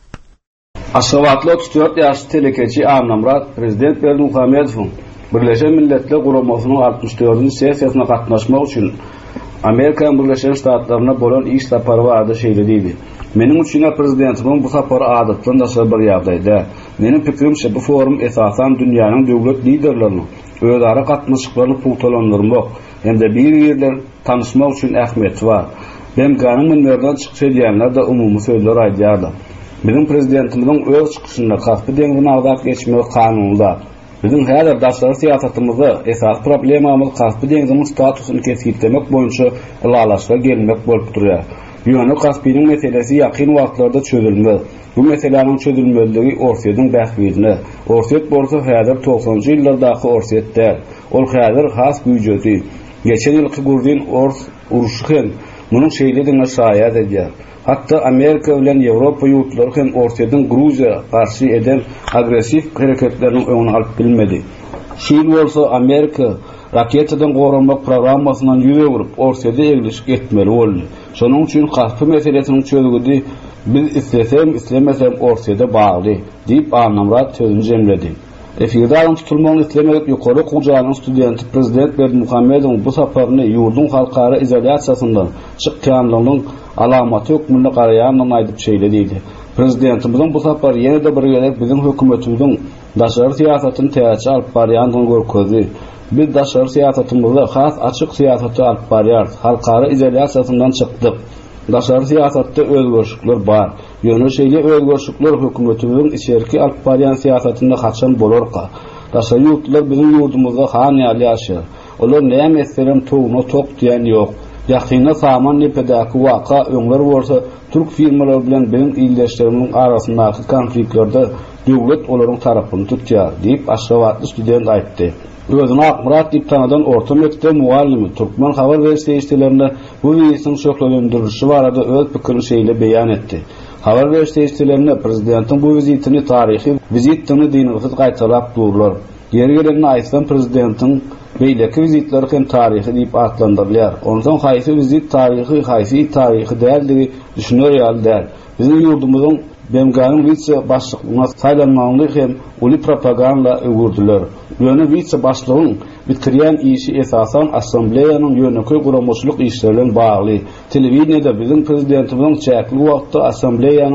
Aşgabatly otuz dört ýaşly telekeçi Amnamrat prezident Berdim Muhammedowyň Birleşen Milletler Guramasynyň altymyş dördünji sessiýasyna gatnaşmak üçin Amerika Birleşen Ştatlaryna bolan iş sapary barada şeýlediydi. Menim üçin prezidentimin bu sapary adatdan daşa bir ýagdaýda. Menim pikirimçe bu forum esasan dünýäniň döwlet liderlerini öýdara gatnaşyklaryny pultalandyrmak hemde bir ýerler tanışmak üçin ähmiýeti bar. Ben ganyň minberden çykyş edýänler de umumy sözler aýdýarlar. Bizim prezidentimiziň öz çykyşynda kasby deňden agzap geçmek kanununda. Bizim häzir daşary siýasatymyzda esas problemamyz kasby deňden statusyny kesgitlemek boýunça ulalaşga gelmek bolup durýar. Ýöne kasbynyň meselesi ýakyn wagtlarda çözülmez. Bu meselanyň çözülmezligi Orsiýetyň bähbidine. Orsiýet bolsa häzir toksonjy ýyllardaky Orsiýetde. Ol häzir has güýjedi. Geçen ýylky Gurdin Ors uruşy hem munyň şeýlediňe şaýat edýär. Hatda Amerika bilen Ýewropa ýurtlary hem Orsiýetyň Gruziýa garşy eden agressiw hereketleriniň öňüne alyp bilmedi. Şeýle bolsa Amerika raketadan goranmak programmasynyň ýüze gurup Orsiýada egleşik etmeli boldy. Şonuň üçin gasp meselesiniň çözügidi biz istesem islemesem Orsiýada bagly diýip Amnamrat sözüni jemledi. Efirdaň tutulmagyny islemek ýokary kujanyň studenti prezident Berdim Muhammedow bu saparyny ýurdun halkara izolýasiýasyndan çykýanlygynyň alamaty hökmüne garaýanyny aýdyp şeýlediydi. Prezidentimiziň bu sapary ýene-de bir gelek bizim hökümetimiziň daşary siýasatyny täze alyp barýandygyny görkezdi. Biz daşary siýasatymyzda has açyk siýasaty alyp barýar, halkara izolýasiýasyndan çykdyk. Daşary siýasatda özgörşükler bar. Ýöne şeýle özgörşükler hökümetimiziň içerki alyp barýan siýasatynda haçan bolarka. Daşary ýurtlar bizim ýurdumyzda han ýaly ýaşar. Olar näme etserim toğuna tok diýen ýok. Ýakynda saman nepedäki waka öňler bolsa türk firmalary bilen bizim ildeşlerimiň arasyndaky konfliktlerde döwlet olaryň tarapyny tutýar diýip Aşgabatly student aýtdy. Özüne Akmurat diýip tanadan orta mektep muallimi Türkmen habar berişlerinde bu wisin şoklandyryşy barada öz pikirini şeýle beýan etdi. Habar berişlerinde prezidentiň bu vizitini taryhy vizitini diňsiz gaýtarlap durlar. Ýeri gelende aýtsan prezidentiň beýleki vizitleri hem taryhy diýip atlandyrylýar. Ondan haýsy vizit taryhy, haýsy taryhy däldigi düşünýär ýaly. Bizim ýurdumyzyň Bemganyň vice başlygyna saýlanmagyny hem uly propaganda öwürdiler. Ýöne vice başlygyň bitirýän işi esasan assambleýanyň ýöneki guramaçylyk işlerinden bagly. Telewiziýada bizim prezidentimiň çäkli wagtda assambleýanyň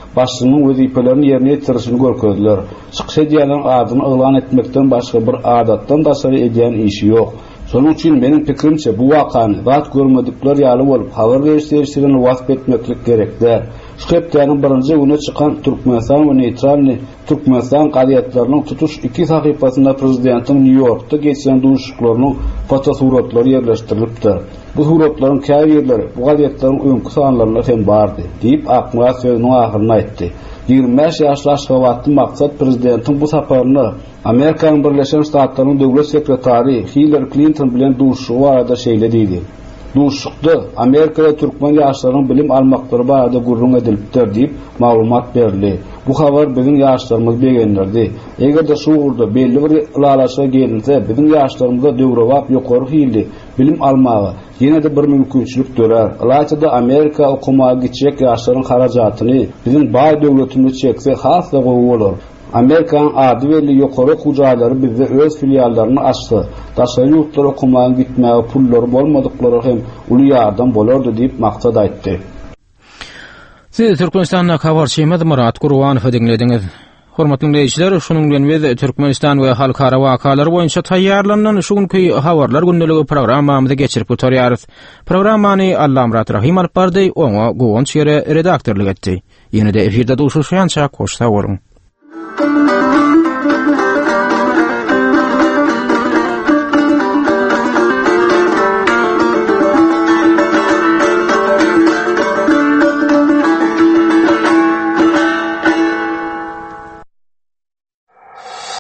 başçynyň wezipelerini ýerine ýetirişini görkezdiler. Çykyş edýän adyny elan etmekden başga bir adatdan daşary edýän işi ýok. Şonuň üçin meniň pikirimçe bu wakany zat görmedikler ýaly bolup habar berişlerini wasp etmeklik gerekdir. Şu hepdäniň birinji güne çykan Türkmenistan we Neytralny Türkmenistan gazetlarynyň tutuş iki sahypasynda prezidentiň New Yorkda geçen duşuklarynyň fotosuratlary ýerleşdirilipdir. Bu suratlaryň käýerleri bu gazetlaryň öňkü sanlarynda hem bardy, diýip Akmaz sözüniň ahyryny aýtdy. ýygrimi beş ýaşly Aşgabatly maksat prezidentiň bu saparyny Amerikanyň Birleşen Ştatlarynyň döwlet sekretary Hillary Clinton bilen duşugy barada şeýle diýdi. Duşukda Amerikada Türkmen ýaşlarynyň bilim almaklary barada gurrun edilipdir diýip maglumat berildi. Bu habar biziň ýaşlarymyz begenlerdi. Eger de şu urda belli bir ilalaşa gelinse, biziň ýaşlarymyzda döwrewap ýokary hilli bilim almagy ýene-de bir mümkinçilik dörer. Ilaçda Amerika okumagy geçek ýaşlaryň harajatyny biziň baý döwletimiz çekse hasda gowy bolar. Amerikan ady belli ýokary okujalary bizde öz filiallaryny açdy. Daşary ýurtlara okumagy gitmäge pullary bolmadyklary hem uly ýardam bolardy diýip maksat aýtdy. Siz Türkmenistan'a habarçymyz Murat Gurwanow dinlediňiz. Hormatly dinleýijiler, şonuň bilen biz Türkmenistan we halkara wakalary boýunça taýýarlanan şu günki habarlar gündəligi programmamyzy geçirip oturýarys. Programmany Allamrat Rahim alp bardy, oňa gowunç ýere redaktorlyk etdi. Ýene-de efirde duşuşýança hoş sag bolun.